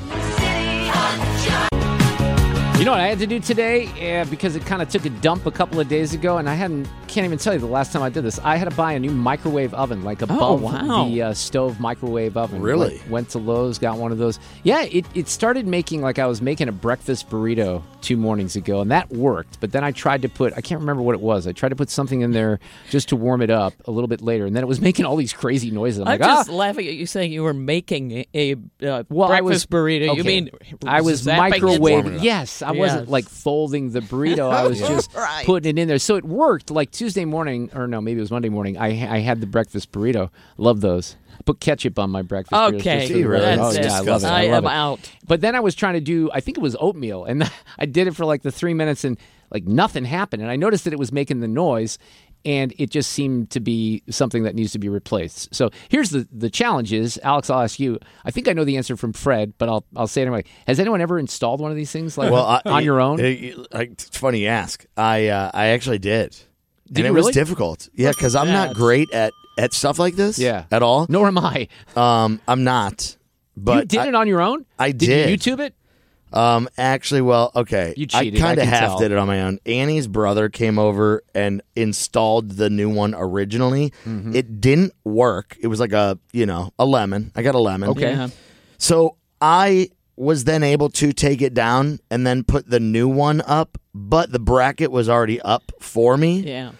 You know what I had to do today? Yeah, because it kind of took a dump a couple of days ago, and I hadn't can't even tell you the last time I did this. I had to buy a new microwave oven, like above wow. the uh, stove microwave oven. Really? Went, went to Lowe's, got one of those. Yeah, it, it started making like I was making a breakfast burrito two mornings ago, and that worked. But then I tried to put, I can't remember what it was. I tried to put something in there just to warm it up a little bit later, and then it was making all these crazy noises. I'm, I'm like, just ah! laughing at you saying you were making a, a uh, Well, I was breakfast burrito. You okay. mean I was zapping it? microwaving? Yes, I wasn't Yes. like folding the burrito. I was just Right. putting it in there. So it worked. Like Tuesday morning, or no, maybe it was Monday morning. I I had the breakfast burrito. Love those. I put ketchup on my breakfast burritos. Okay, just for the really? record. that's Oh, it. yeah, I love it. I, I love am it. out. But then I was trying to do, I think it was oatmeal, and I did it for like the three minutes, and like nothing happened. And I noticed that it was making the noise, and it just seemed to be something that needs to be replaced. So here's the the challenge is, Alex, I'll ask you. I think I know the answer from Fred, but I'll I'll say it anyway. Has anyone ever installed one of these things like Well, I- on your own? It- it- it's funny you ask. I uh, I actually did. Did and you it was really? difficult. Yeah, because I'm not that. great at, at stuff like this. Yeah. At all. Nor am I. Um, I'm not. But you did I, it on your own? I did. did. you YouTube it? Um, actually, well, okay. You cheated, I kind I of can half tell. did it on my own. Annie's brother came over and installed the new one originally. Mm-hmm. It didn't work. It was like a, you know, a lemon. I got a lemon. Okay. Yeah. So I was then able to take it down and then put the new one up, but the bracket was already up for me. Yeah.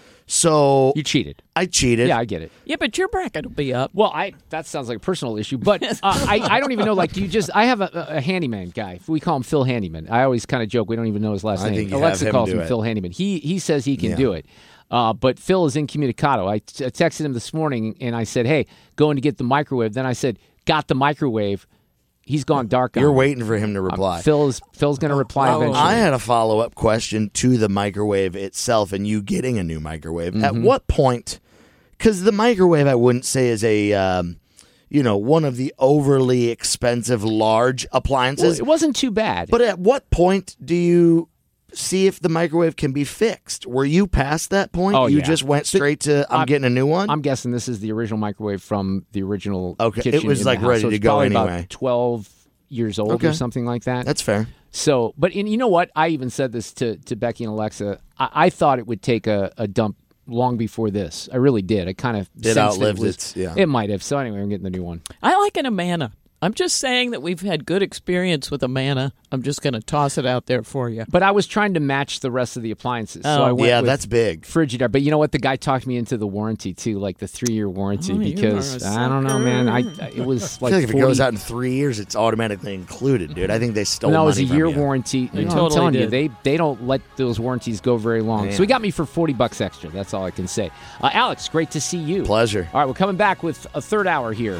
So You cheated. I cheated. Yeah, I get it. Yeah, but your bracket will be up. Well, I that sounds like a personal issue, but uh, I I don't even know. Like, do you just? I have a, a handyman guy. We call him Phil Handyman. I always kind of joke. We don't even know his last I name. think you have Alexa him calls do him it. Phil Handyman. He he says he can Yeah. do it. Uh, but Phil is incommunicado. I, t- I texted him this morning and I said, "Hey, going to get the microwave." Then I said, "Got the microwave." He's gone dark. on You're me. waiting for him to reply. Uh, Phil's Phil's going to reply Oh, eventually. I had a follow up question to the microwave itself and you getting a new microwave. At Mm-hmm. what point? Because the microwave, I wouldn't say is a, um, you know, one of the overly expensive large Well, appliances. it wasn't too bad. But at what point do you see if the microwave can be fixed? Were you past that point? Oh, you yeah. just went straight to I'm, I'm- getting a new one. I'm guessing this is the original microwave from the original Okay, it kitchen was, in the like, house. ready So to it's go probably anyway. About twelve years old Okay. or something like that. That's fair. So, but and you know what? I even said this to, to Becky and Alexa. I, I thought it would take a, a dump long before this. I really did. I kind of It sensed outlived it was, its- yeah. It might have. So anyway, I'm getting the new one. I like an Amana. I'm just saying that we've had good experience with Amana. I'm just going to toss it out there for you. But I was trying to match the rest of the appliances. Oh. So I went Yeah, with that's big. Frigidaire. But you know what? The guy talked me into the warranty, too, like the three-year warranty, Oh, you because, are a I don't know, man. I It was I like feel like if forty it goes out in three years, it's automatically included, dude. I think they stole No, it was a money from year you. warranty. They You know, totally I'm telling you, did. they they don't let those warranties go very long. Man. So he got me for forty bucks extra. That's all I can say. Uh, Alex, great to see you. Pleasure. All right, we're coming back with a third hour here.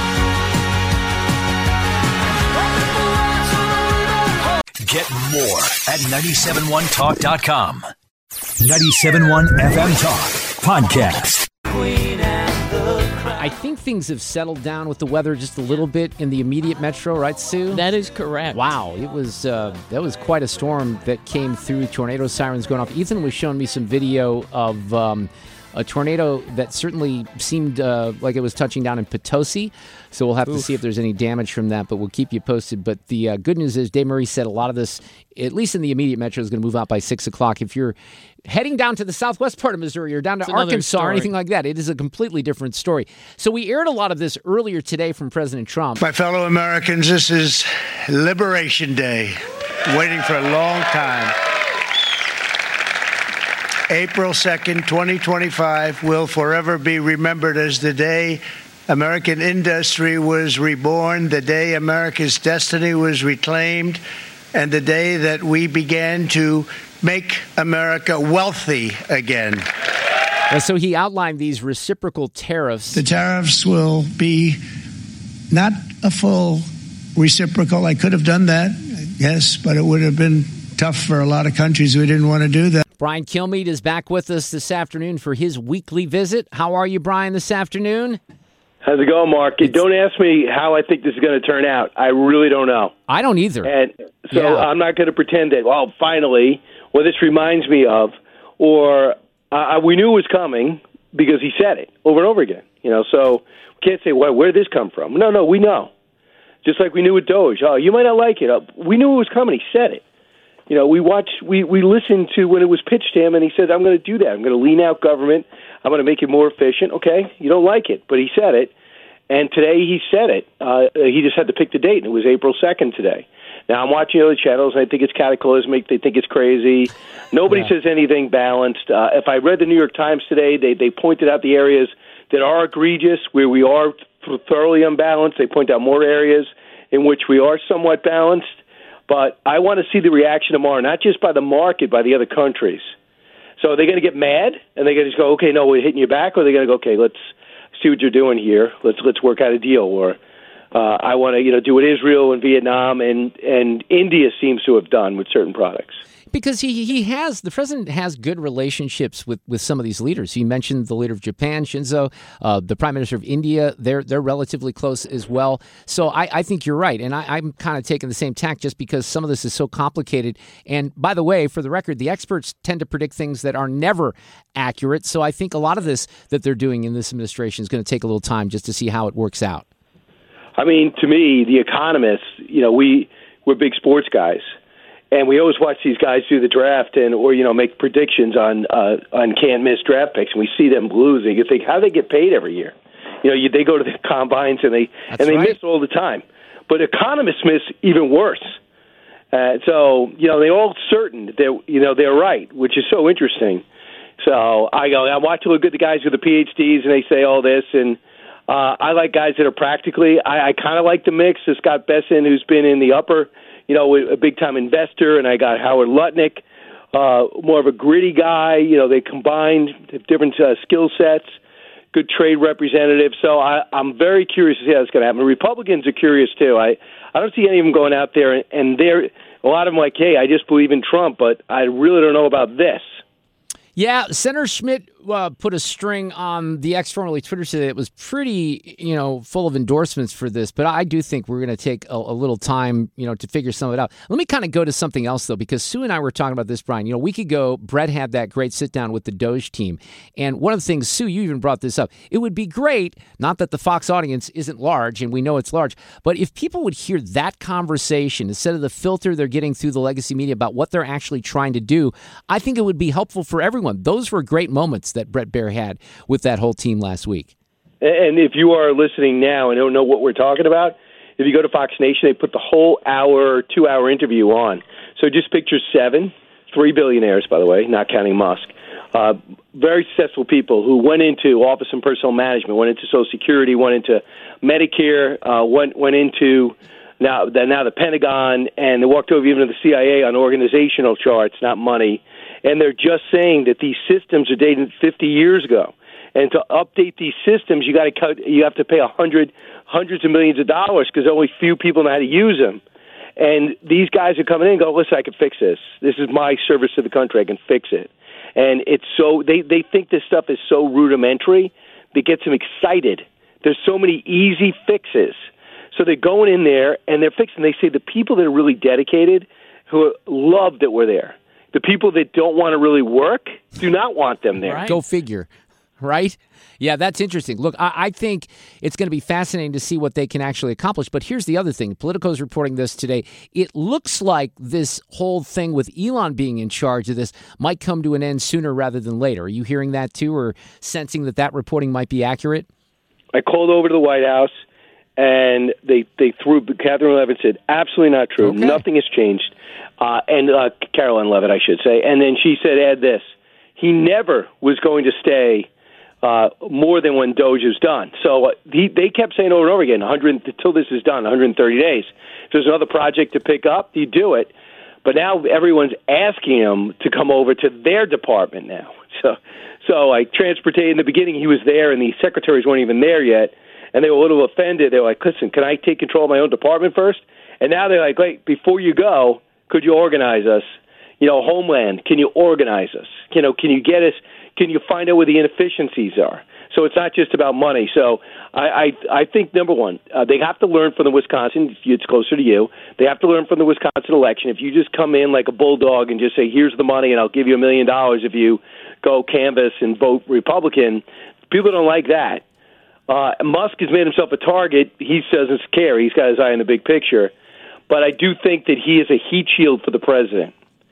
Get more at nine seven one talk dot com. nine seven one F M Talk Podcast. I think things have settled down with the weather just a little bit in the immediate metro, right, Sue? That is correct. Wow, it was uh, that was quite a storm that came through. Tornado sirens going off. Ethan was showing me some video of um, a tornado that certainly seemed uh, like it was touching down in Potosi. So we'll have Oof. to see if there's any damage from that, but we'll keep you posted. But the uh, good news is Dave Murray said a lot of this, at least in the immediate metro, is going to move out by six o'clock. If you're heading down to the southwest part of Missouri or down to It's another Arkansas or story. anything like that, it is a completely different story. So we aired a lot of this earlier today from President Trump. My fellow Americans, this is Liberation Day. Waiting for a long time. April second, twenty twenty-five will forever be remembered as the day American industry was reborn, the day America's destiny was reclaimed, and the day that we began to make America wealthy again. And so he outlined these reciprocal tariffs. The tariffs will be not a full reciprocal. I could have done that, yes, but it would have been tough for a lot of countries who didn't want to do that. Brian Kilmeade is back with us this afternoon for his weekly visit. How are you, Brian, this afternoon? How's it going, Mark? Don't ask me how I think this is going to turn out. I really don't know. I don't either. And so Yeah. I'm not going to pretend that, well, finally, what this reminds me of, or uh, we knew it was coming because he said it over and over again. You know, so we can't say, well, where did this come from? No, no, we know. Just like we knew with Doge. Oh, you might not like it. Uh, we knew it was coming. He said it. You know, we watched, we, we listened to when it was pitched to him, and he said, I'm going to do that. I'm going to lean out government. I'm going to make it more efficient. Okay, you don't like it, but he said it. And today he said it. Uh, he just had to pick the date, and it was April second today. Now, I'm watching other channels, and I think it's cataclysmic. They think it's crazy. Nobody Yeah. says anything balanced. Uh, if I read the New York Times today, they, they pointed out the areas that are egregious, where we are th- thoroughly unbalanced. They point out more areas in which we are somewhat balanced. But I want to see the reaction tomorrow, not just by the market, by the other countries. So are they going to get mad, and they're going to just go, okay, no, we're hitting you back, or are they going to go, okay, let's see what you're doing here. Let's let's work out a deal. Or uh, I want to you know do what Israel and Vietnam and and India seems to have done with certain products. Because he he has, the president has good relationships with, with some of these leaders. He mentioned the leader of Japan, Shinzo, uh, the prime minister of India. They're they're relatively close as well. So I, I think you're right. And I, I'm kind of taking the same tack just because some of this is so complicated. And by the way, for the record, the experts tend to predict things that are never accurate. So I think a lot of this that they're doing in this administration is going to take a little time just to see how it works out. I mean, to me, the economists, you know, we we're big sports guys. And we always watch these guys do the draft and, or you know, make predictions on uh, on can't miss draft picks, and we see them losing. You think, how do they get paid every year? You know, you, they go to the combines and they That's and they right. miss all the time. But economists miss even worse. Uh, so you know, they're all certain that they're you know they're right, which is so interesting. So I go, I watch a look at the guys with the P H Ds, and they say all this, and uh, I like guys that are practically. I, I kind of like the mix. Of Scott Besson, who's been in the upper. You know, a big-time investor, and I got Howard Lutnick, uh, more of a gritty guy. You know, they combined different uh, skill sets, good trade representative. So I, I'm very curious to see how it's going to happen. Republicans are curious, too. I, I don't see any of them going out there, and, and they're a lot of them like, hey, I just believe in Trump, but I really don't know about this. Yeah, Senator Schmidt uh, put a string on the X, formerly Twitter, today that was pretty, you know, full of endorsements for this. But I do think we're going to take a, a little time, you know, to figure some of it out. Let me kind of go to something else, though, because Sue and I were talking about this, Brian. You know, a week ago, Brett had that great sit-down with the Doge team. And one of the things, Sue, you even brought this up. It would be great, not that the Fox audience isn't large, and we know it's large, but if people would hear that conversation instead of the filter they're getting through the legacy media about what they're actually trying to do, I think it would be helpful for everyone. Those were great moments that Brett Baer had with that whole team last week. And if you are listening now and don't know what we're talking about, if you go to Fox Nation, they put the whole hour, two-hour interview on. So just picture seven, three billionaires, by the way, not counting Musk, uh, very successful people who went into office and personal management, went into Social Security, went into Medicare, uh, went went into now the, now the Pentagon, and they walked over even to the C I A on organizational charts, not money. And they're just saying that these systems are dated fifty years ago. And to update these systems, you got to cut. You have to pay a hundred, hundreds of millions of dollars because only few people know how to use them. And these guys are coming in and go, listen, I can fix this. This is my service to the country. I can fix it. And it's so they, they think this stuff is so rudimentary that gets them excited. There's so many easy fixes. So they're going in there and they're fixing. They say the people that are really dedicated, who love that we're there. The people that don't want to really work do not want them there. Right. Go figure. Right? Yeah, that's interesting. Look, I, I think it's going to be fascinating to see what they can actually accomplish. But here's the other thing. Politico is reporting this today. It looks like this whole thing with Elon being in charge of this might come to an end sooner rather than later. Are you hearing that too, or sensing that that reporting might be accurate? I called over to the White House, and they, they threw, Catherine Levitt said, absolutely not true. Okay. Nothing has changed. Uh, and uh, Caroline Levitt, I should say. And then she said, add this. He never was going to stay Uh, more than when Doge is done. So uh, he, they kept saying over and over again, one hundred until this is done, one hundred thirty days. If there's another project to pick up, you do it. But now everyone's asking him to come over to their department now. So, so like transportation, in the beginning he was there and the secretaries weren't even there yet, and they were a little offended. They were like, listen, can I take control of my own department first? And now they're like, wait, before you go, could you organize us? You know, Homeland, can you organize us? You know, can you get us? Can you find out where the inefficiencies are? So it's not just about money. So I, I, I think, number one, uh, they have to learn from the Wisconsin. It's closer to you. They have to learn from the Wisconsin election. If you just come in like a bulldog and just say, here's the money and I'll give you a million dollars if you go canvass and vote Republican, people don't like that. Uh, Musk has made himself a target. He doesn't care. He's got his eye on the big picture. But I do think that he is a heat shield for the president.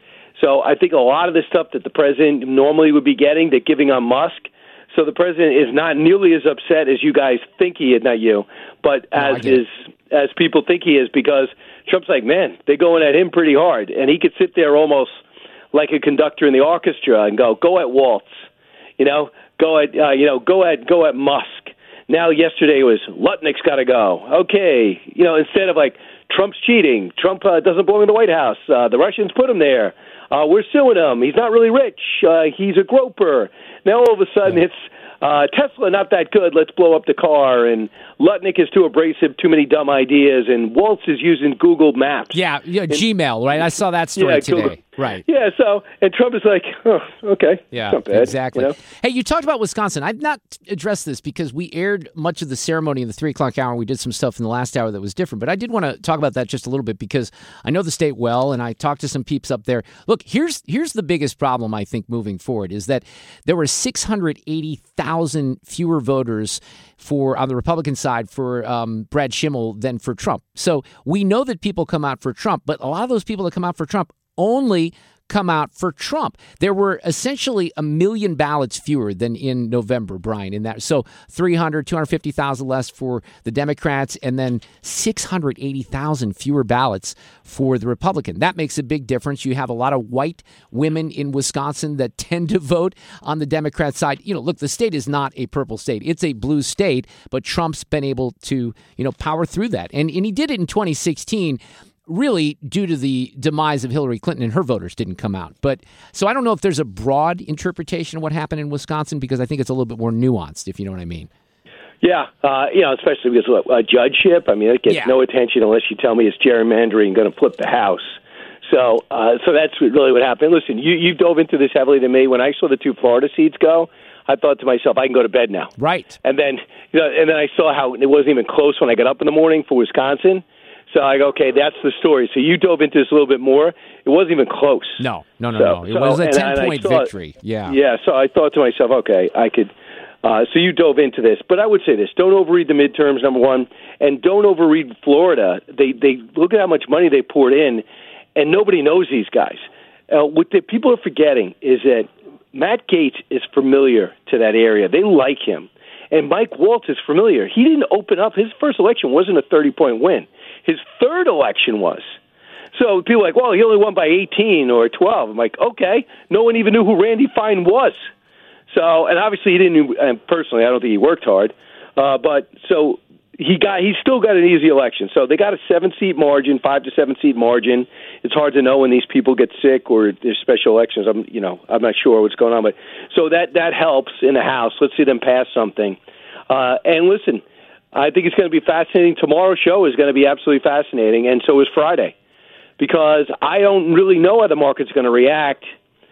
So I think a lot of the stuff that the president normally would be getting, they're giving on Musk. So the president is not nearly as upset as you guys think he is, not you, but as no, is as people think he is, because Trump's like, man, they're going at him pretty hard, and he could sit there almost like a conductor in the orchestra and go, go at Waltz, you know, go at uh, you know, go at go at Musk. Now yesterday was Lutnick's got to go. Okay, you know, instead of like Trump's cheating, Trump uh, doesn't belong in the White House. Uh, the Russians put him there. Uh, we're suing him. He's not really rich. Uh, he's a groper. Now all of a sudden it's uh, Tesla not that good. Let's blow up the car. And Lutnick is too abrasive, too many dumb ideas. And Waltz is using Google Maps. Yeah, yeah and, Gmail, right? I saw that story yeah, today. Google. Right. Yeah, so, and Trump is like, oh, okay. Yeah, not bad, exactly. You know? Hey, you talked about Wisconsin. I've not addressed this because we aired much of the ceremony in the three o'clock hour. We did some stuff in the last hour that was different, but I did want to talk about that just a little bit because I know the state well, and I talked to some peeps up there. Look, here's here's the biggest problem, I think, moving forward is that there were six hundred eighty thousand fewer voters for on the Republican side for um, Brad Schimmel than for Trump. So we know that people come out for Trump, but a lot of those people that come out for Trump only come out for Trump. There were essentially a million ballots fewer than in November, Brian, in that. So three hundred, two hundred fifty thousand less for the Democrats, and then six hundred eighty thousand fewer ballots for the Republican. That makes a big difference. You have a lot of white women in Wisconsin that tend to vote on the Democrat side. You know, look, the state is not a purple state. It's a blue state, but Trump's been able to, you know, power through that. And, and he did it in twenty sixteen. Really due to the demise of Hillary Clinton, and her voters didn't come out. But so I don't know if there's a broad interpretation of what happened in Wisconsin, because I think it's a little bit more nuanced, if you know what I mean. Yeah, uh, you know, especially because of uh, judgeship. I mean, it gets yeah. no attention unless you tell me it's gerrymandering going to flip the House. So, uh, so that's really what happened. Listen, you you dove into this heavily than me. When I saw the two Florida seats go, I thought to myself, I can go to bed now. Right. And then, you know, and then I saw how it wasn't even close when I got up in the morning for Wisconsin. So I go, okay, that's the story. So you dove into this a little bit more. It wasn't even close. No, no, no, so, no. It so, was a and, ten-point and victory. Yeah. Yeah, so I thought to myself, okay, I could. Uh, so you dove into this. But I would say this. Don't overread the midterms, number one, and don't overread Florida. They they look at how much money they poured in, and nobody knows these guys. Uh, what the people are forgetting is that Matt Gaetz is familiar to that area. They like him. And Mike Waltz is familiar. He didn't open up. His first election wasn't a thirty-point win. His third election was. So people are like, well, he only won by eighteen or twelve. I'm like, okay. No one even knew who Randy Fine was. So, and obviously he didn't, and personally, I don't think he worked hard. Uh, but so he got, he still got an easy election. So they got a seven-seat margin, five to seven-seat margin. It's hard to know when these people get sick or there's special elections. I'm, you know, I'm not sure what's going on, but so that that helps in the House. Let's see them pass something. Uh, and listen, I think it's going to be fascinating. Tomorrow's show is going to be absolutely fascinating, and so is Friday, because I don't really know how the market's going to react.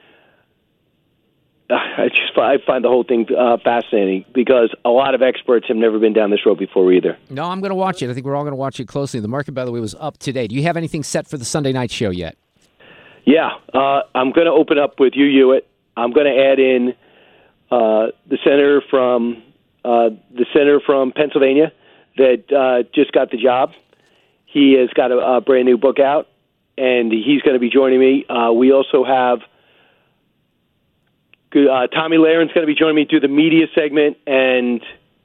I just I find the whole thing uh, fascinating because a lot of experts have never been down this road before either. No, I'm going to watch it. I think we're all going to watch it closely. The market, by the way, was up today. Do you have anything set for the Sunday night show yet? Yeah, uh, I'm going to open up with Hugh Hewitt. I'm going to add in uh, the senator from uh, the senator from Pennsylvania that uh, just got the job. He has got a, a brand new book out, and he's going to be joining me. Uh, we also have. Uh, Tommy Laren's going to be joining me through the media segment, and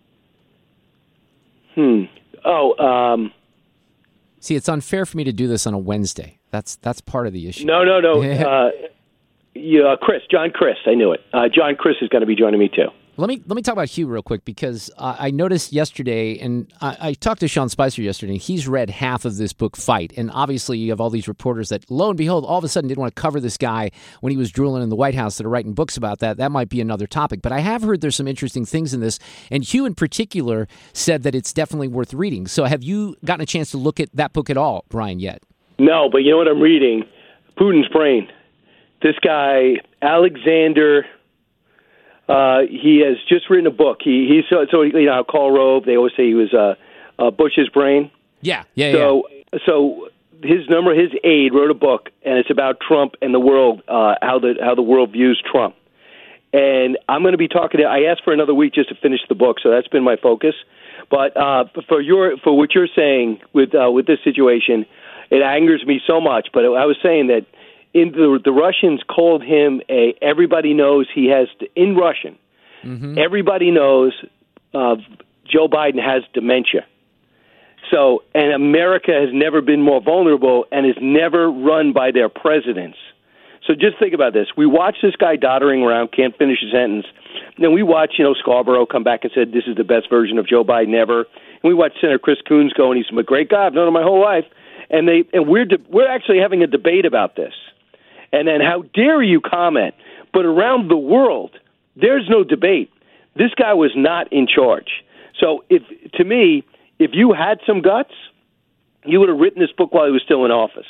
hmm, oh, um, see, it's unfair for me to do this on a Wednesday. That's that's part of the issue. No, no, no. uh, yeah, Chris, John Chris, I knew it. Uh, John Chris is going to be joining me too. Let me let me talk about Hugh real quick, because uh, I noticed yesterday, and I, I talked to Sean Spicer yesterday, and he's read half of this book, Fight. And obviously you have all these reporters that, lo and behold, all of a sudden didn't want to cover this guy when he was drooling in the White House that are writing books about that. That might be another topic. But I have heard there's some interesting things in this. And Hugh in particular said that it's definitely worth reading. So have you gotten a chance to look at that book at all, Brian, yet? No, but you know what I'm reading? Putin's Brain. This guy, Alexander... Uh, he has just written a book. He he's so, so you know Karl Rove. They always say he was uh, uh, Bush's brain. Yeah, yeah, so, yeah. So his number, his aide wrote a book, and it's about Trump and the world, uh, how the how the world views Trump. And I'm going to be talking to. I asked for another week just to finish the book, so that's been my focus. But uh, for your for what you're saying with uh, with this situation, it angers me so much. But I was saying that. In the, the Russians called him a. Everybody knows he has in Russian. Mm-hmm. Everybody knows uh, Joe Biden has dementia. So, and America has never been more vulnerable and is never run by their presidents. So, just think about this: we watch this guy doddering around, can't finish a sentence. Then we watch, you know, Scarborough come back and said this is the best version of Joe Biden ever. And we watch Senator Chris Coons go, and he's a great guy. I've known him my whole life. And they and we're de- we're actually having a debate about this. And then how dare you comment? But around the world, there's no debate. This guy was not in charge. So if to me, if you had some guts, you would have written this book while he was still in office.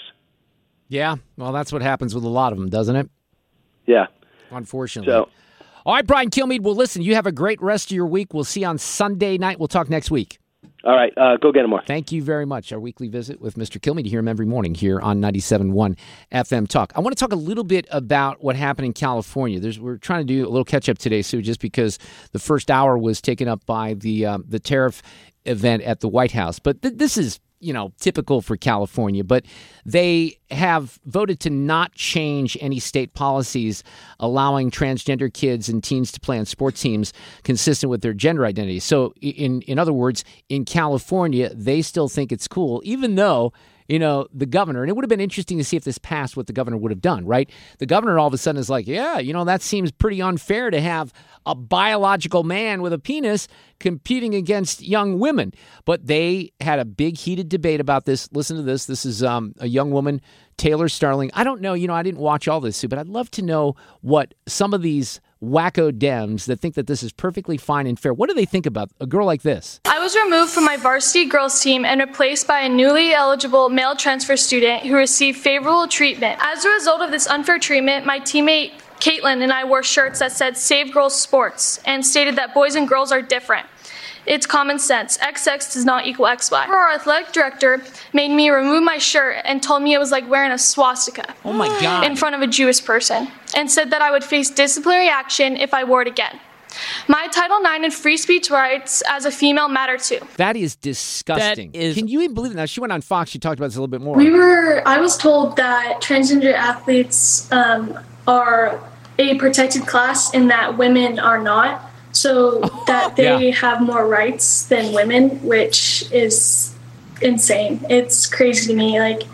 Yeah, well, that's what happens with a lot of them, doesn't it? Yeah. Unfortunately. So, all right, Brian Kilmeade, well, listen, you have a great rest of your week. We'll see you on Sunday night. We'll talk next week. All right, uh, go get him more. Thank you very much. Our weekly visit with Mister Kilmeade. You hear him every morning here on ninety-seven point one F M Talk. I want to talk a little bit about what happened in California. There's, we're trying to do a little catch-up today, Sue, just because the first hour was taken up by the um, the tariff event at the White House. But th- this is, you know, typical for California. But they have voted to not change any state policies allowing transgender kids and teens to play on sports teams consistent with their gender identity. So in in other words, in California, they still think it's cool, even though, you know, the governor, and it would have been interesting to see if this passed what the governor would have done, right? The governor all of a sudden is like, yeah, you know, that seems pretty unfair to have a biological man with a penis competing against young women. But they had a big heated debate about this. Listen to this. This is um, a young woman, Taylor Starling. I don't know, you know, I didn't watch all this, Sue, but I'd love to know what some of these wacko Dems that think that this is perfectly fine and fair, what do they think about a girl like this? I was removed from my varsity girls team and replaced by a newly eligible male transfer student who received favorable treatment. As a result of this unfair treatment, my teammate Caitlin and I wore shirts that said Save Girls Sports and stated that boys and girls are different. It's common sense. X X does not equal X Y. Our athletic director made me remove my shirt and told me it was like wearing a swastika. Oh my God. In front of a Jewish person, and said that I would face disciplinary action if I wore it again. My Title nine and free speech rights as a female matter too. That is disgusting. That is... Can you even believe it? Now, she went on Fox. She talked about this a little bit more. We were, I was told that transgender athletes um, are a protected class and that women are not. so that they Yeah. have more rights than women, which is insane. It's crazy to me. Like,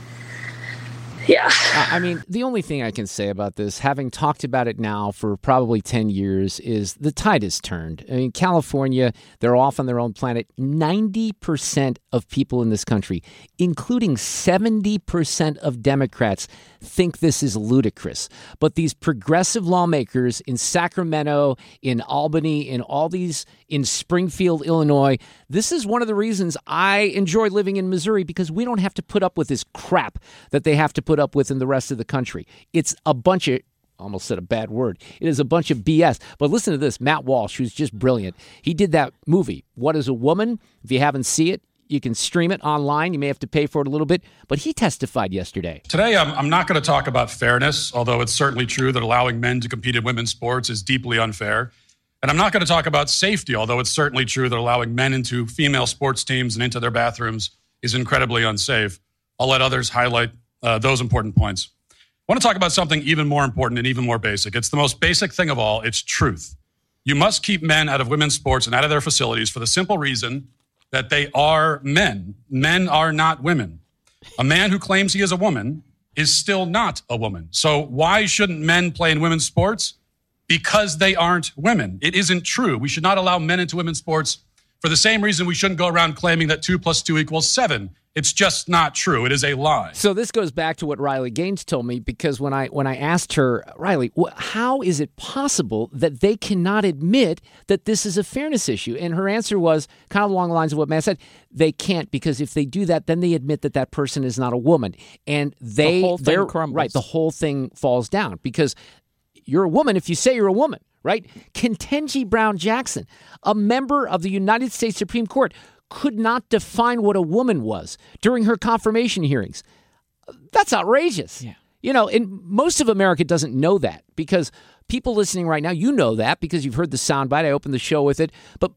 yeah. I mean, the only thing I can say about this, having talked about it now for probably ten years, is the tide has turned. I mean, California, they're off on their own planet. ninety percent of people in this country, including seventy percent of Democrats, think this is ludicrous. But these progressive lawmakers in Sacramento, in Albany, in all these, in Springfield, Illinois, this is one of the reasons I enjoy living in Missouri, because we don't have to put up with this crap that they have to put up with in the rest of the country. It's a bunch of, almost said a bad word. It is a bunch of B S. But listen to this. Matt Walsh, who's just brilliant. He did that movie, What is a Woman? If you haven't seen it, you can stream it online. You may have to pay for it a little bit. But he testified yesterday. Today, I'm, I'm not going to talk about fairness, although it's certainly true that allowing men to compete in women's sports is deeply unfair. And I'm not going to talk about safety, although it's certainly true that allowing men into female sports teams and into their bathrooms is incredibly unsafe. I'll let others highlight uh, those important points. I want to talk about something even more important and even more basic. It's the most basic thing of all. It's truth. You must keep men out of women's sports and out of their facilities for the simple reason that they are men. Men are not women. A man who claims he is a woman is still not a woman. So why shouldn't men play in women's sports? Because they aren't women. It isn't true. We should not allow men into women's sports for the same reason we shouldn't go around claiming that two plus two equals seven. It's just not true. It is a lie. So this goes back to what Riley Gaines told me, because when I when I asked her, Riley, wh- how is it possible that they cannot admit that this is a fairness issue? And her answer was kind of along the lines of what Matt said. They can't, because if they do that, then they admit that that person is not a woman. And they, The whole thing they're- crumbles. Right, the whole thing falls down, because you're a woman if you say you're a woman, right? Ketanji Brown Jackson, a member of the United States Supreme Court, could not define what a woman was during her confirmation hearings. That's outrageous. Yeah. You know, and most of America doesn't know that, because people listening right now, you know that because you've heard the soundbite. I opened the show with it. But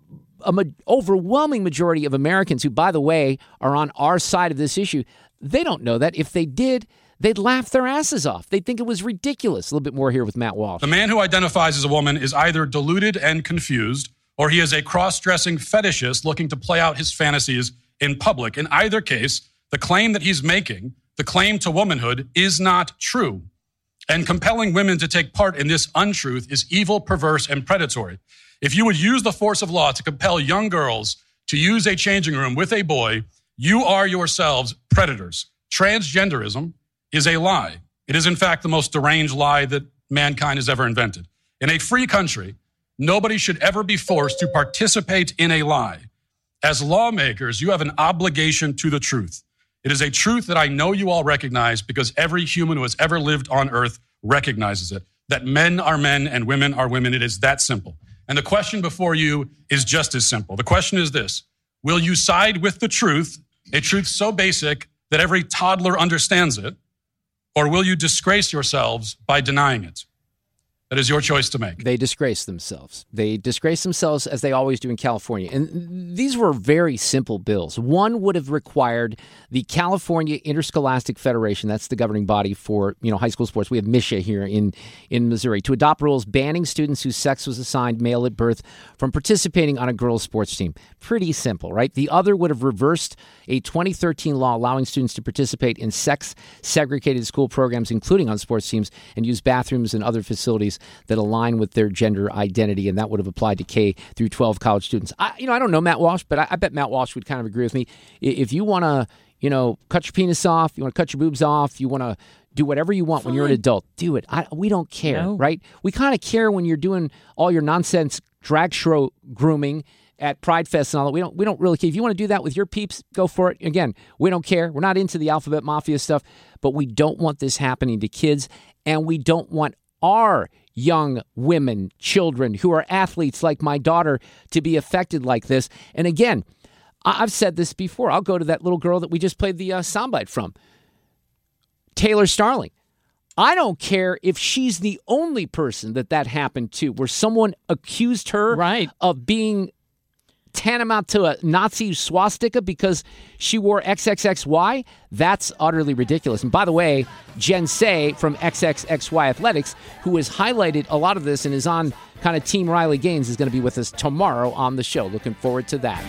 a ma- overwhelming majority of Americans who, by the way, are on our side of this issue, they don't know that. If they did, they'd laugh their asses off. They'd think it was ridiculous. A little bit more here with Matt Walsh. The man who identifies as a woman is either deluded and confused, or he is a cross-dressing fetishist looking to play out his fantasies in public. In either case, the claim that he's making, the claim to womanhood, is not true. And compelling women to take part in this untruth is evil, perverse, and predatory. If you would use the force of law to compel young girls to use a changing room with a boy, you are yourselves predators. Transgenderism is a lie. It is, in fact, the most deranged lie that mankind has ever invented. In a free country, nobody should ever be forced to participate in a lie. As lawmakers, you have an obligation to the truth. It is a truth that I know you all recognize, because every human who has ever lived on earth recognizes it, that men are men and women are women. It is that simple. And the question before you is just as simple. The question is this: will you side with the truth, a truth so basic that every toddler understands it, or will you disgrace yourselves by denying it? That is your choice to make. They disgrace themselves. They disgrace themselves, as they always do in California. And these were very simple bills. One would have required the California Interscholastic Federation, that's the governing body for, you know, high school sports. We have M I S H A here in, in Missouri, to adopt rules banning students whose sex was assigned male at birth from participating on a girls' sports team. Pretty simple, right? The other would have reversed a twenty thirteen law allowing students to participate in sex-segregated school programs, including on sports teams, and use bathrooms and other facilities that align with their gender identity, and that would have applied to K through twelve college students. I, you know, I don't know Matt Walsh, but I, I bet Matt Walsh would kind of agree with me. If you want to, you know, cut your penis off, you want to cut your boobs off, you want to do whatever you want Fine. When you're an adult, do it. I, we don't care, no. right? We kind of care when you're doing all your nonsense drag show grooming at Pride Fest and all that. We don't we don't really care. If you want to do that with your peeps, go for it. Again, we don't care. We're not into the alphabet mafia stuff, but we don't want this happening to kids, and we don't want our young women, children who are athletes like my daughter to be affected like this. And again, I've said this before. I'll go to that little girl that we just played the uh, soundbite from, Taylor Starling. I don't care if she's the only person that that happened to, where someone accused her right. of being tantamount to a Nazi swastika because she wore X X X Y? That's utterly ridiculous. And by the way, Jen Say from X X X Y Athletics, who has highlighted a lot of this and is on kind of Team Riley Gaines, is going to be with us tomorrow on the show. Looking forward to that.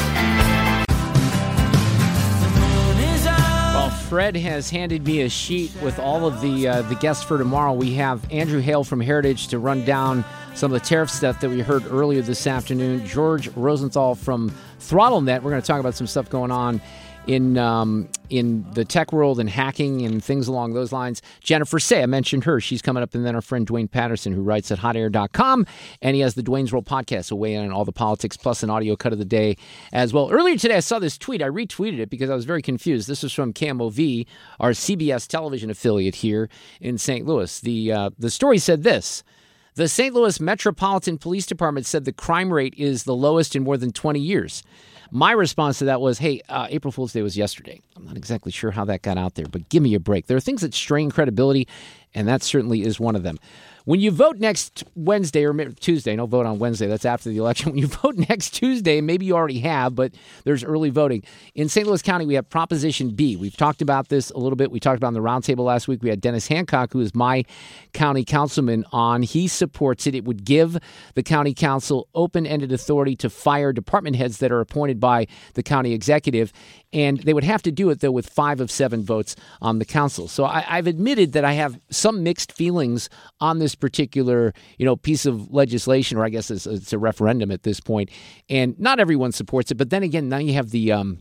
Well, Fred has handed me a sheet with all of the uh, the guests for tomorrow. We have Andrew Hale from Heritage to run down some of the tariff stuff that we heard earlier this afternoon. George Rosenthal from ThrottleNet. We're going to talk about some stuff going on in um, in the tech world and hacking and things along those lines. Jennifer Say, I mentioned her. She's coming up. And then our friend Dwayne Patterson, who writes at hot air dot com. And he has the Dwayne's World podcast, so weigh in on all the politics, plus an audio cut of the day as well. Earlier today, I saw this tweet. I retweeted it because I was very confused. This is from K M O V, our C B S television affiliate here in Saint Louis. The uh, the story said this. The Saint Louis Metropolitan Police Department said the crime rate is the lowest in more than twenty years. My response to that was, hey, uh, April Fool's Day was yesterday. I'm not exactly sure how that got out there, but give me a break. There are things that strain credibility, and that certainly is one of them. When you vote next Wednesday or Tuesday, don't vote on Wednesday, that's after the election. When you vote next Tuesday, maybe you already have, but there's early voting. In Saint Louis County, we have Proposition B. We've talked about this a little bit. We talked about it on the roundtable last week. We had Dennis Hancock, who is my county councilman, on. He supports it. It would give the county council open-ended authority to fire department heads that are appointed by the county executive, and they would have to do it, though, with five of seven votes on the council. So I, I've admitted that I have some mixed feelings on this particular, you know, piece of legislation, or I guess it's, it's a referendum at this point, and not everyone supports it. But then again, now you have the um,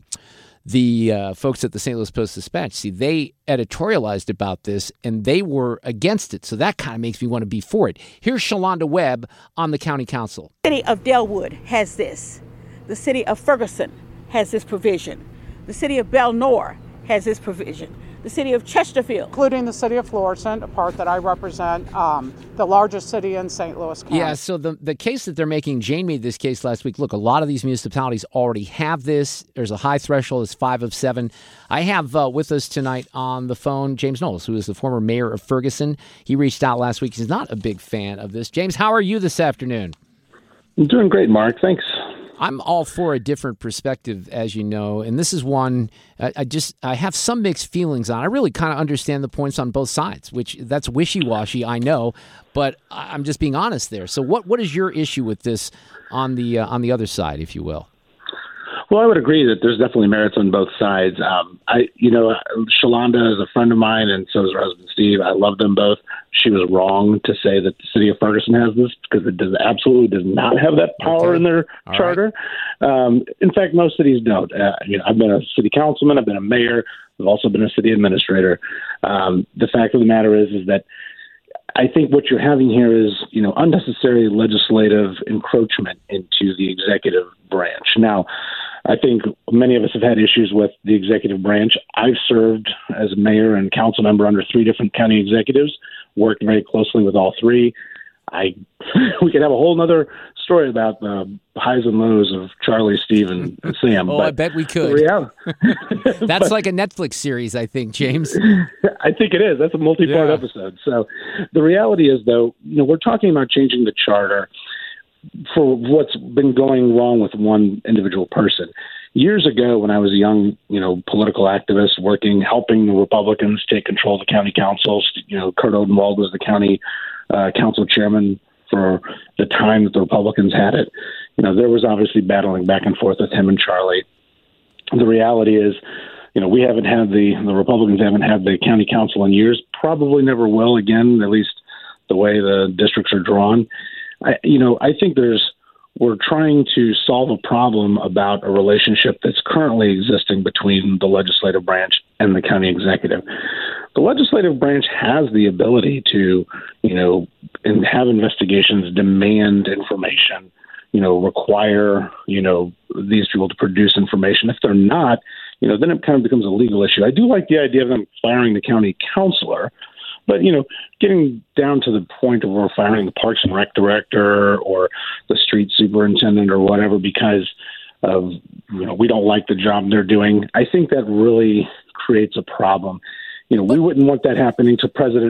the uh, folks at the Saint Louis Post-Dispatch. See, they editorialized about this, and they were against it. So that kind of makes me want to be for it. Here's Shalonda Webb on the county council. The city of Delwood has this. The city of Ferguson has this provision. The city of Belnor has this provision. The city of Chesterfield. Including the city of Florissant, a part that I represent, um, the largest city in Saint Louis County. Yeah, so the, the case that they're making, Jane made this case last week. Look, a lot of these municipalities already have this. There's a high threshold, it's five of seven. I have uh, with us tonight on the phone James Knowles, who is the former mayor of Ferguson. He reached out last week. He's not a big fan of this. James, how are you this afternoon? I'm doing great, Mark. Thanks. I'm all for a different perspective, as you know, and this is one I, I just I have some mixed feelings on. I really kind of understand the points on both sides, which that's wishy-washy, I know, but I'm just being honest there. So, what what is your issue with this on the uh, on the other side, if you will? Well, I would agree that there's definitely merits on both sides. Um, I, you know, Shalonda is a friend of mine, and so is her husband Steve. I love them both. She was wrong to say that the city of Ferguson has this because it does absolutely does not have that power okay. in their All charter. Right. Um, in fact, most cities don't. Uh, you know, I've been a city councilman. I've been a mayor. I've also been a city administrator. Um, the fact of the matter is, is that I think what you're having here is, you know, unnecessary legislative encroachment into the executive branch. Now, I think many of us have had issues with the executive branch. I've served as mayor and council member under three different county executives, worked very closely with all three. I we could have a whole other story about the highs and lows of Charlie, Steve, and, and Sam. Oh, but I bet we could. Reality, That's but, like a Netflix series, I think, James. I think it is. That's a multi-part yeah. episode. So the reality is, though, you know, we're talking about changing the charter for what's been going wrong with one individual person. Years ago, when I was a young, you know, political activist working, helping the Republicans take control of the county councils, you know, Kurt Odenwald was the county uh, council chairman for the time that the Republicans had it. You know, there was obviously battling back and forth with him and Charlie. The reality is, you know, we haven't had the, the Republicans haven't had the county council in years, probably never will again, at least the way the districts are drawn. I, you know, I think there's, we're trying to solve a problem about a relationship that's currently existing between the legislative branch and the county executive. The legislative branch has the ability to, you know, and have investigations, demand information, you know, require, you know, these people to produce information. If they're not, you know, then it kind of becomes a legal issue. I do like the idea of them firing the county councilor. But, you know, getting down to the point of we're firing the Parks and Rec director or the street superintendent or whatever because of, you know, we don't like the job they're doing, I think that really creates a problem. You know, we wouldn't want that happening to President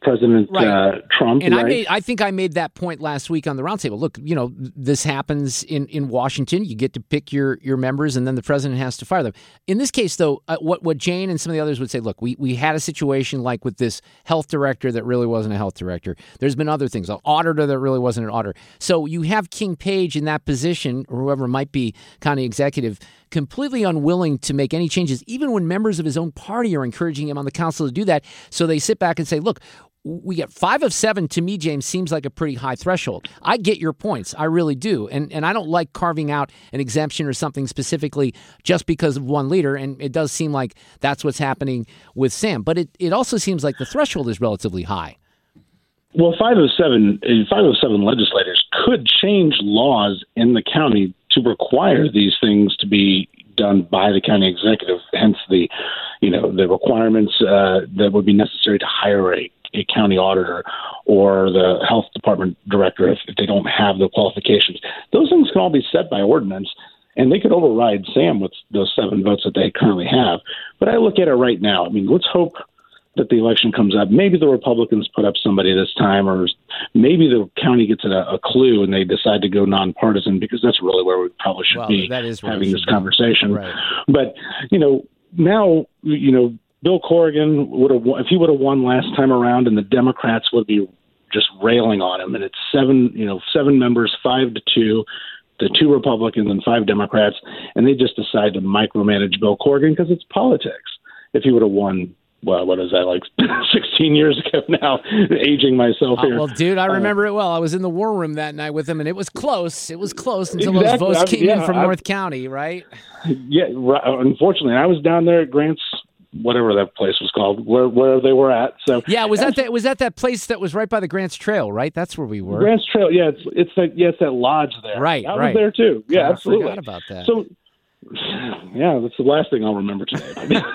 President Right. uh, Trump. And right? I made, I think I made that point last week on the roundtable. Look, you know, this happens in, in Washington. You get to pick your, your members, and then the president has to fire them. In this case, though, uh, what what Jane and some of the others would say, look, we, we had a situation like with this health director that really wasn't a health director. There's been other things, an auditor that really wasn't an auditor. So you have King Page in that position, or whoever might be county executive, completely unwilling to make any changes, even when members of his own party are encouraging him on the council to do that. So they sit back and say, look, we get five of seven. To me, James, seems like a pretty high threshold. I get your points. I really do. And and I don't like carving out an exemption or something specifically just because of one leader. And it does seem like that's what's happening with Sam. But it, it also seems like the threshold is relatively high. Well, five of seven, five of seven legislators could change laws in the county to require these things to be done by the county executive. Hence the, you know, the requirements uh, that would be necessary to hire a, a county auditor or the health department director if, if they don't have the qualifications. Those things can all be set by ordinance, and they could override Sam with those seven votes that they currently have. But I look at it right now. I mean, let's hope that the election comes up. Maybe the Republicans put up somebody this time, or maybe the county gets a, a clue and they decide to go nonpartisan, because that's really where we probably should well, be that is having this be. conversation. Right. But, you know, now, you know, Bill Corrigan would have, if he would have won last time around, and the Democrats would be just railing on him. And it's seven, you know, seven members, five to two, the two Republicans and five Democrats, and they just decide to micromanage Bill Corrigan because it's politics. If he would have won, well, what is that, like sixteen years ago now, aging myself here. Uh, well, dude, I remember uh, it well. I was in the war room that night with him, and it was close. It was close until exactly. those votes I, came yeah, in from I, North County, right? Yeah, right, unfortunately. I was down there at Grant's, whatever that place was called, where where they were at. So yeah, was that that was that that place that was right by the Grants Trail, right? That's where we were. Grants Trail, yeah, it's it's that yeah, it's that lodge there. Right, I right. was there too. Yeah, oh, absolutely. I forgot about that. So yeah, that's the last thing I'll remember today.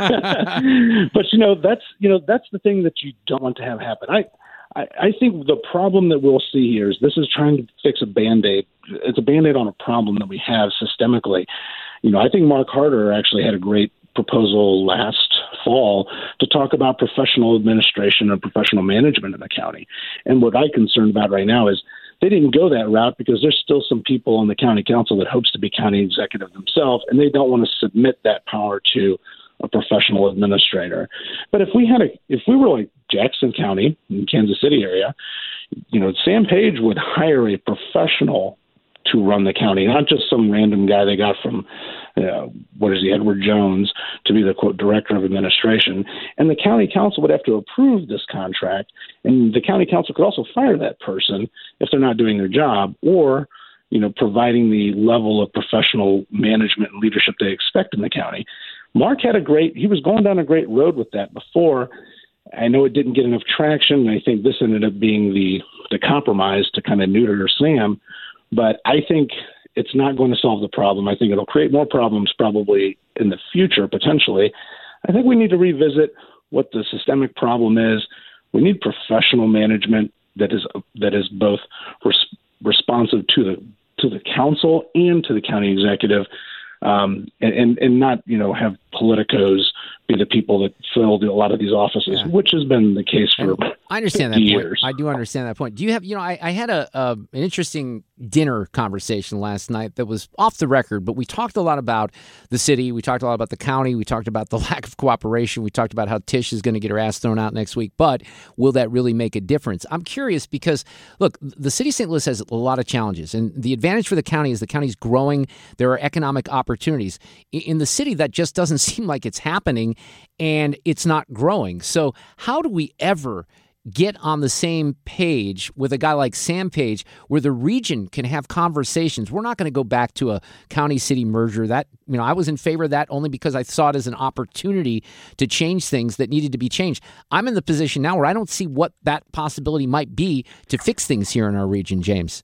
But you know, that's you know that's the thing that you don't want to have happen. I, I I think the problem that we'll see here is this is trying to fix a Band-Aid. It's a Band-Aid on a problem that we have systemically. You know, I think Mark Harder actually had a great proposal last fall to talk about professional administration and professional management in the county. And what I'm concerned about right now is they didn't go that route because there's still some people on the county council that hopes to be county executive themselves, and they don't want to submit that power to a professional administrator. But if we had a, if we were like Jackson County in Kansas City area, you know, Sam Page would hire a professional to run the county, not just some random guy they got from, uh, what is he, Edward Jones, to be the, quote, director of administration. And the county council would have to approve this contract, and the county council could also fire that person if they're not doing their job, or, you know, providing the level of professional management and leadership they expect in the county. Mark had a great, he was going down a great road with that before. I know it didn't get enough traction, and I think this ended up being the, the compromise to kind of neuter Sam. But I think it's not going to solve the problem. I think it'll create more problems probably in the future, potentially. I think we need to revisit what the systemic problem is. We need professional management that is that is both res- responsive to the to the council and to the county executive, um, and, and and not you know have politicos be the people that filled a lot of these offices, yeah. which has been the case for and I understand that years. point. I do understand that point. Do you have, you know, I, I had a, a an interesting dinner conversation last night that was off the record, but we talked a lot about the city. We talked a lot about the county. We talked about the lack of cooperation. We talked about how Tish is going to get her ass thrown out next week, but will that really make a difference? I'm curious because, look, the city of Saint Louis has a lot of challenges, and the advantage for the county is the county's growing. There are economic opportunities. In the city, that just doesn't seem like it's happening, and it's not growing. So how do we ever get on the same page with a guy like Sam Page where the region can have conversations? We're not going to go back to a county-city merger. That, you know, I was in favor of that only because I saw it as an opportunity to change things that needed to be changed. I'm in the position now where I don't see what that possibility might be to fix things here in our region, James.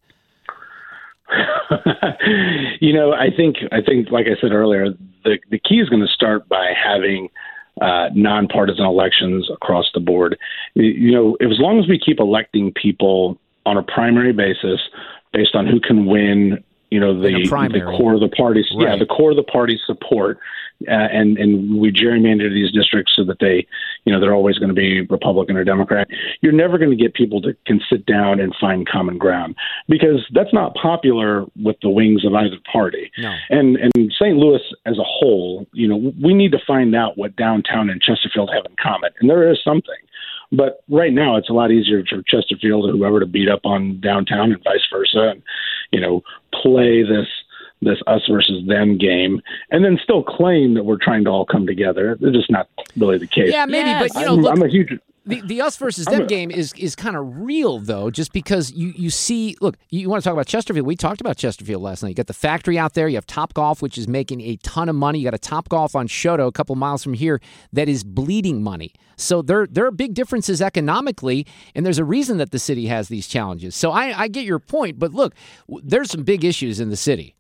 you know, I think, I think, like I said earlier, the, the key is going to start by having uh, nonpartisan elections across the board. You know, if, as long as we keep electing people on a primary basis based on who can win, you know, the, the core of the party's, right. yeah, the core of the party's support. Uh, and, and we gerrymander these districts so that they, you know, they're always going to be Republican or Democrat. You're never going to get people to can sit down and find common ground because that's not popular with the wings of either party. No. And and Saint Louis as a whole, you know, we need to find out what downtown and Chesterfield have in common, and there is something. But right now, it's a lot easier for Chesterfield or whoever to beat up on downtown and vice versa, and you know, play this. this us versus them game, and then still claim that we're trying to all come together. It's just not really the case. Yeah, maybe, yes. but you know, I'm, look, I'm a huge. The, the us versus them a, game is is kind of real, though, just because you, you see, look, you want to talk about Chesterfield. We talked about Chesterfield last night. You got the factory out there. You have Topgolf, which is making a ton of money. You got a Topgolf on Shoto, a couple miles from here, that is bleeding money. So there, there are big differences economically, and there's a reason that the city has these challenges. So I, I get your point, but look, there's some big issues in the city.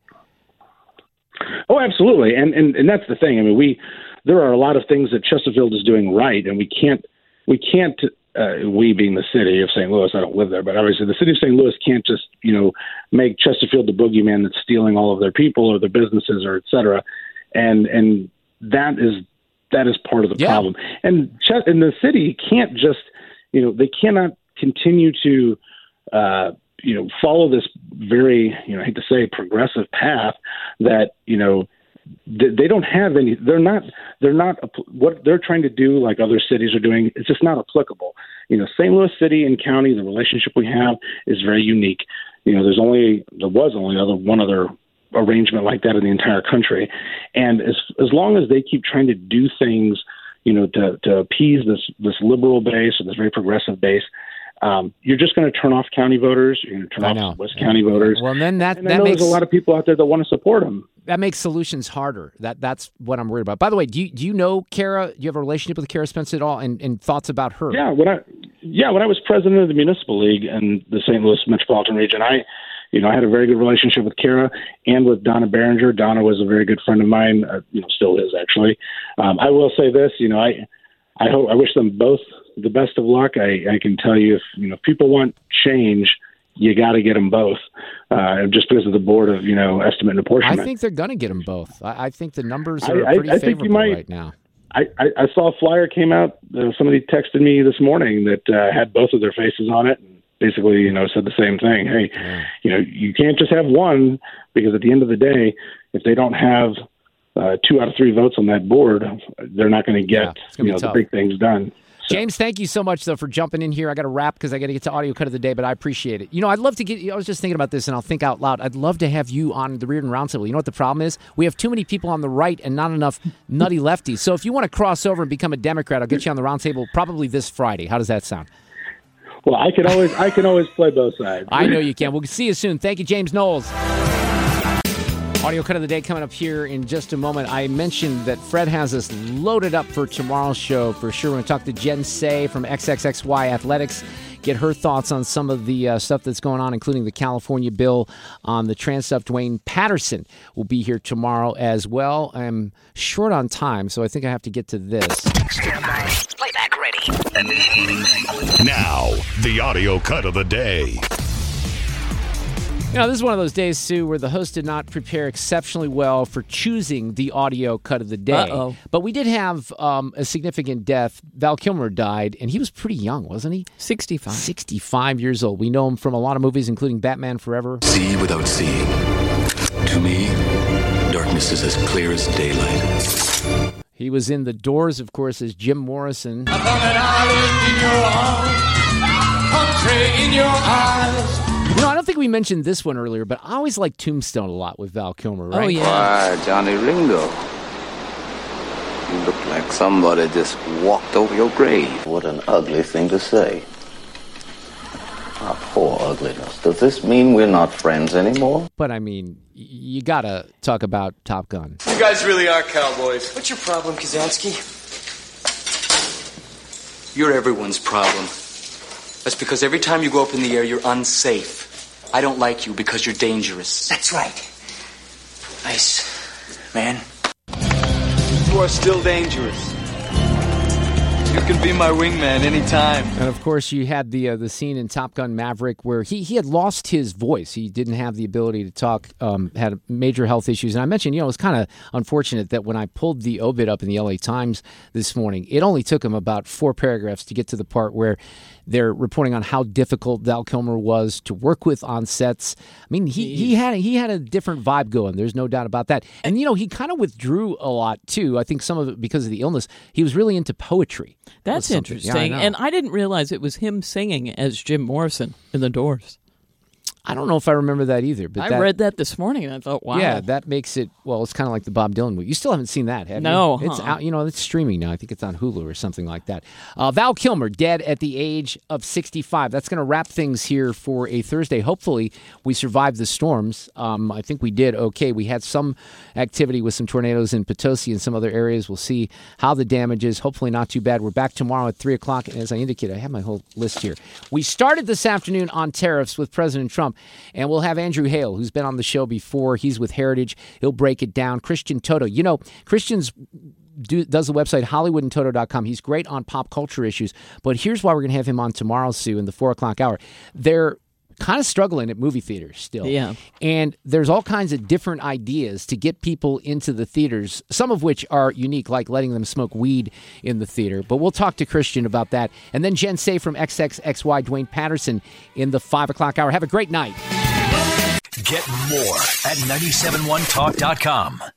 Oh, absolutely. And, and and that's the thing. I mean, we there are a lot of things that Chesterfield is doing right, and we can't we can't uh, we being the city of Saint Louis. I don't live there, but obviously the city of Saint Louis can't just, you know, make Chesterfield the boogeyman that's stealing all of their people or their businesses or et cetera. And and that is that is part of the yeah. problem. And Ch- and the city can't just, you know, they cannot continue to uh, you know, follow this very, you know, I hate to say progressive path that, you know, they, they don't have any, they're not, they're not, what they're trying to do like other cities are doing, it's just not applicable. You know, Saint Louis City and County, the relationship we have is very unique. You know, there's only, there was only other one other arrangement like that in the entire country. And as as long as they keep trying to do things, you know, to, to appease this, this liberal base or this very progressive base, Um, you're just going to turn off county voters. You're going to turn I off know. West County voters. Well, then that, and that I know makes there's a lot of people out there that want to support them. That makes solutions harder. That that's what I'm worried about. By the way, do you do you know Kara? Do you have a relationship with Kara Spence at all? And, and thoughts about her? Yeah, when I yeah when I was president of the municipal league in the Saint Louis metropolitan region, I you know I had a very good relationship with Kara and with Donna Behringer. Donna was a very good friend of mine. Uh, you know, still is actually. Um, I will say this. You know, I I hope I wish them both the best of luck. I, I can tell you if you know if people want change, you got to get them both. Uh, just because of the board of you know estimate and apportionment. I think they're going to get them both. I, I think the numbers are I, pretty I, I favorable think you might, right now. I, I, I saw a flyer came out. Uh, somebody texted me this morning that uh, had both of their faces on it, and basically you know said the same thing. Hey, yeah. you know you can't just have one because at the end of the day, if they don't have uh, two out of three votes on that board, they're not going to get yeah, you know tough. the big things done. So. James, thank you so much, though, for jumping in here. I got to wrap because I got to get to audio cut of the day, but I appreciate it. You know, I'd love to get, I was just thinking about this, and I'll think out loud. I'd love to have you on the Reardon Roundtable. You know what the problem is? We have too many people on the right and not enough nutty lefties. So if you want to cross over and become a Democrat, I'll get you on the Roundtable probably this Friday. How does that sound? Well, I can always, I can always play both sides. I know you can. We'll see you soon. Thank you, James Knowles. Audio cut of the day coming up here in just a moment. I mentioned that Fred has us loaded up for tomorrow's show for sure. We're going to talk to Jen Say from X X X Y Athletics, get her thoughts on some of the uh, stuff that's going on, including the California bill on the trans stuff. Dwayne Patterson will be here tomorrow as well. I'm short on time, so I think I have to get to this. Playback ready. Now, the audio cut of the day. You know, this is one of those days, Sue, where the host did not prepare exceptionally well for choosing the audio cut of the day. Uh-oh. But we did have um, a significant death. Val Kilmer died, and he was pretty young, wasn't he? sixty-five. sixty-five years old. We know him from a lot of movies, including Batman Forever. See without seeing. To me, darkness is as clear as daylight. He was in The Doors, of course, as Jim Morrison. I found an island in your arms, country in your eyes. You know, I don't think we mentioned this one earlier, but I always liked Tombstone a lot with Val Kilmer, right? Oh, yeah. Why, Johnny Ringo. You look like somebody just walked over your grave. What an ugly thing to say. Our poor ugliness. Does this mean we're not friends anymore? But, I mean, y- you gotta talk about Top Gun. You guys really are cowboys. What's your problem, Kazansky? You're everyone's problem. That's because every time you go up in the air, you're unsafe. I don't like you because you're dangerous. That's right. Nice, man. You are still dangerous. You can be my wingman anytime. And of course, you had the uh, the scene in Top Gun Maverick where he, he had lost his voice. He didn't have the ability to talk, um, had major health issues. And I mentioned, you know, it's kind of unfortunate that when I pulled the obit up in the L A Times this morning, it only took him about four paragraphs to get to the part where they're reporting on how difficult Val Kilmer was to work with on sets. I mean, he, he had he had a different vibe going. There's no doubt about that. And, you know, he kind of withdrew a lot, too. I think some of it because of the illness. He was really into poetry. That's interesting. Yeah, and I didn't realize it was him singing as Jim Morrison in The Doors. I don't know if I remember that either. But I that, read that this morning, and I thought, wow. Yeah, that makes it, well, it's kind of like the Bob Dylan movie. You still haven't seen that, have no, you? No. It's huh. out, you know, it's streaming now. I think it's on Hulu or something like that. Uh, Val Kilmer, dead at the age of sixty-five. That's going to wrap things here for a Thursday. Hopefully, we survived the storms. Um, I think we did okay. We had some activity with some tornadoes in Potosi and some other areas. We'll see how the damage is. Hopefully not too bad. We're back tomorrow at three o'clock. And as I indicated, I have my whole list here. We started this afternoon on tariffs with President Trump, and we'll have Andrew Hale, who's been on the show before. He's with Heritage. He'll break it down. Christian Toto. You know, Christian's do, does the website hollywood and toto dot com. He's great on pop culture issues. But here's why we're going to have him on tomorrow, Sue, in the four o'clock hour. They're kind of struggling at movie theaters still. Yeah. And there's all kinds of different ideas to get people into the theaters, some of which are unique, like letting them smoke weed in the theater. But we'll talk to Christian about that. And then Jen Say from X X X Y, Dwayne Patterson in the five o'clock hour. Have a great night. Get more at nine seven one talk dot com.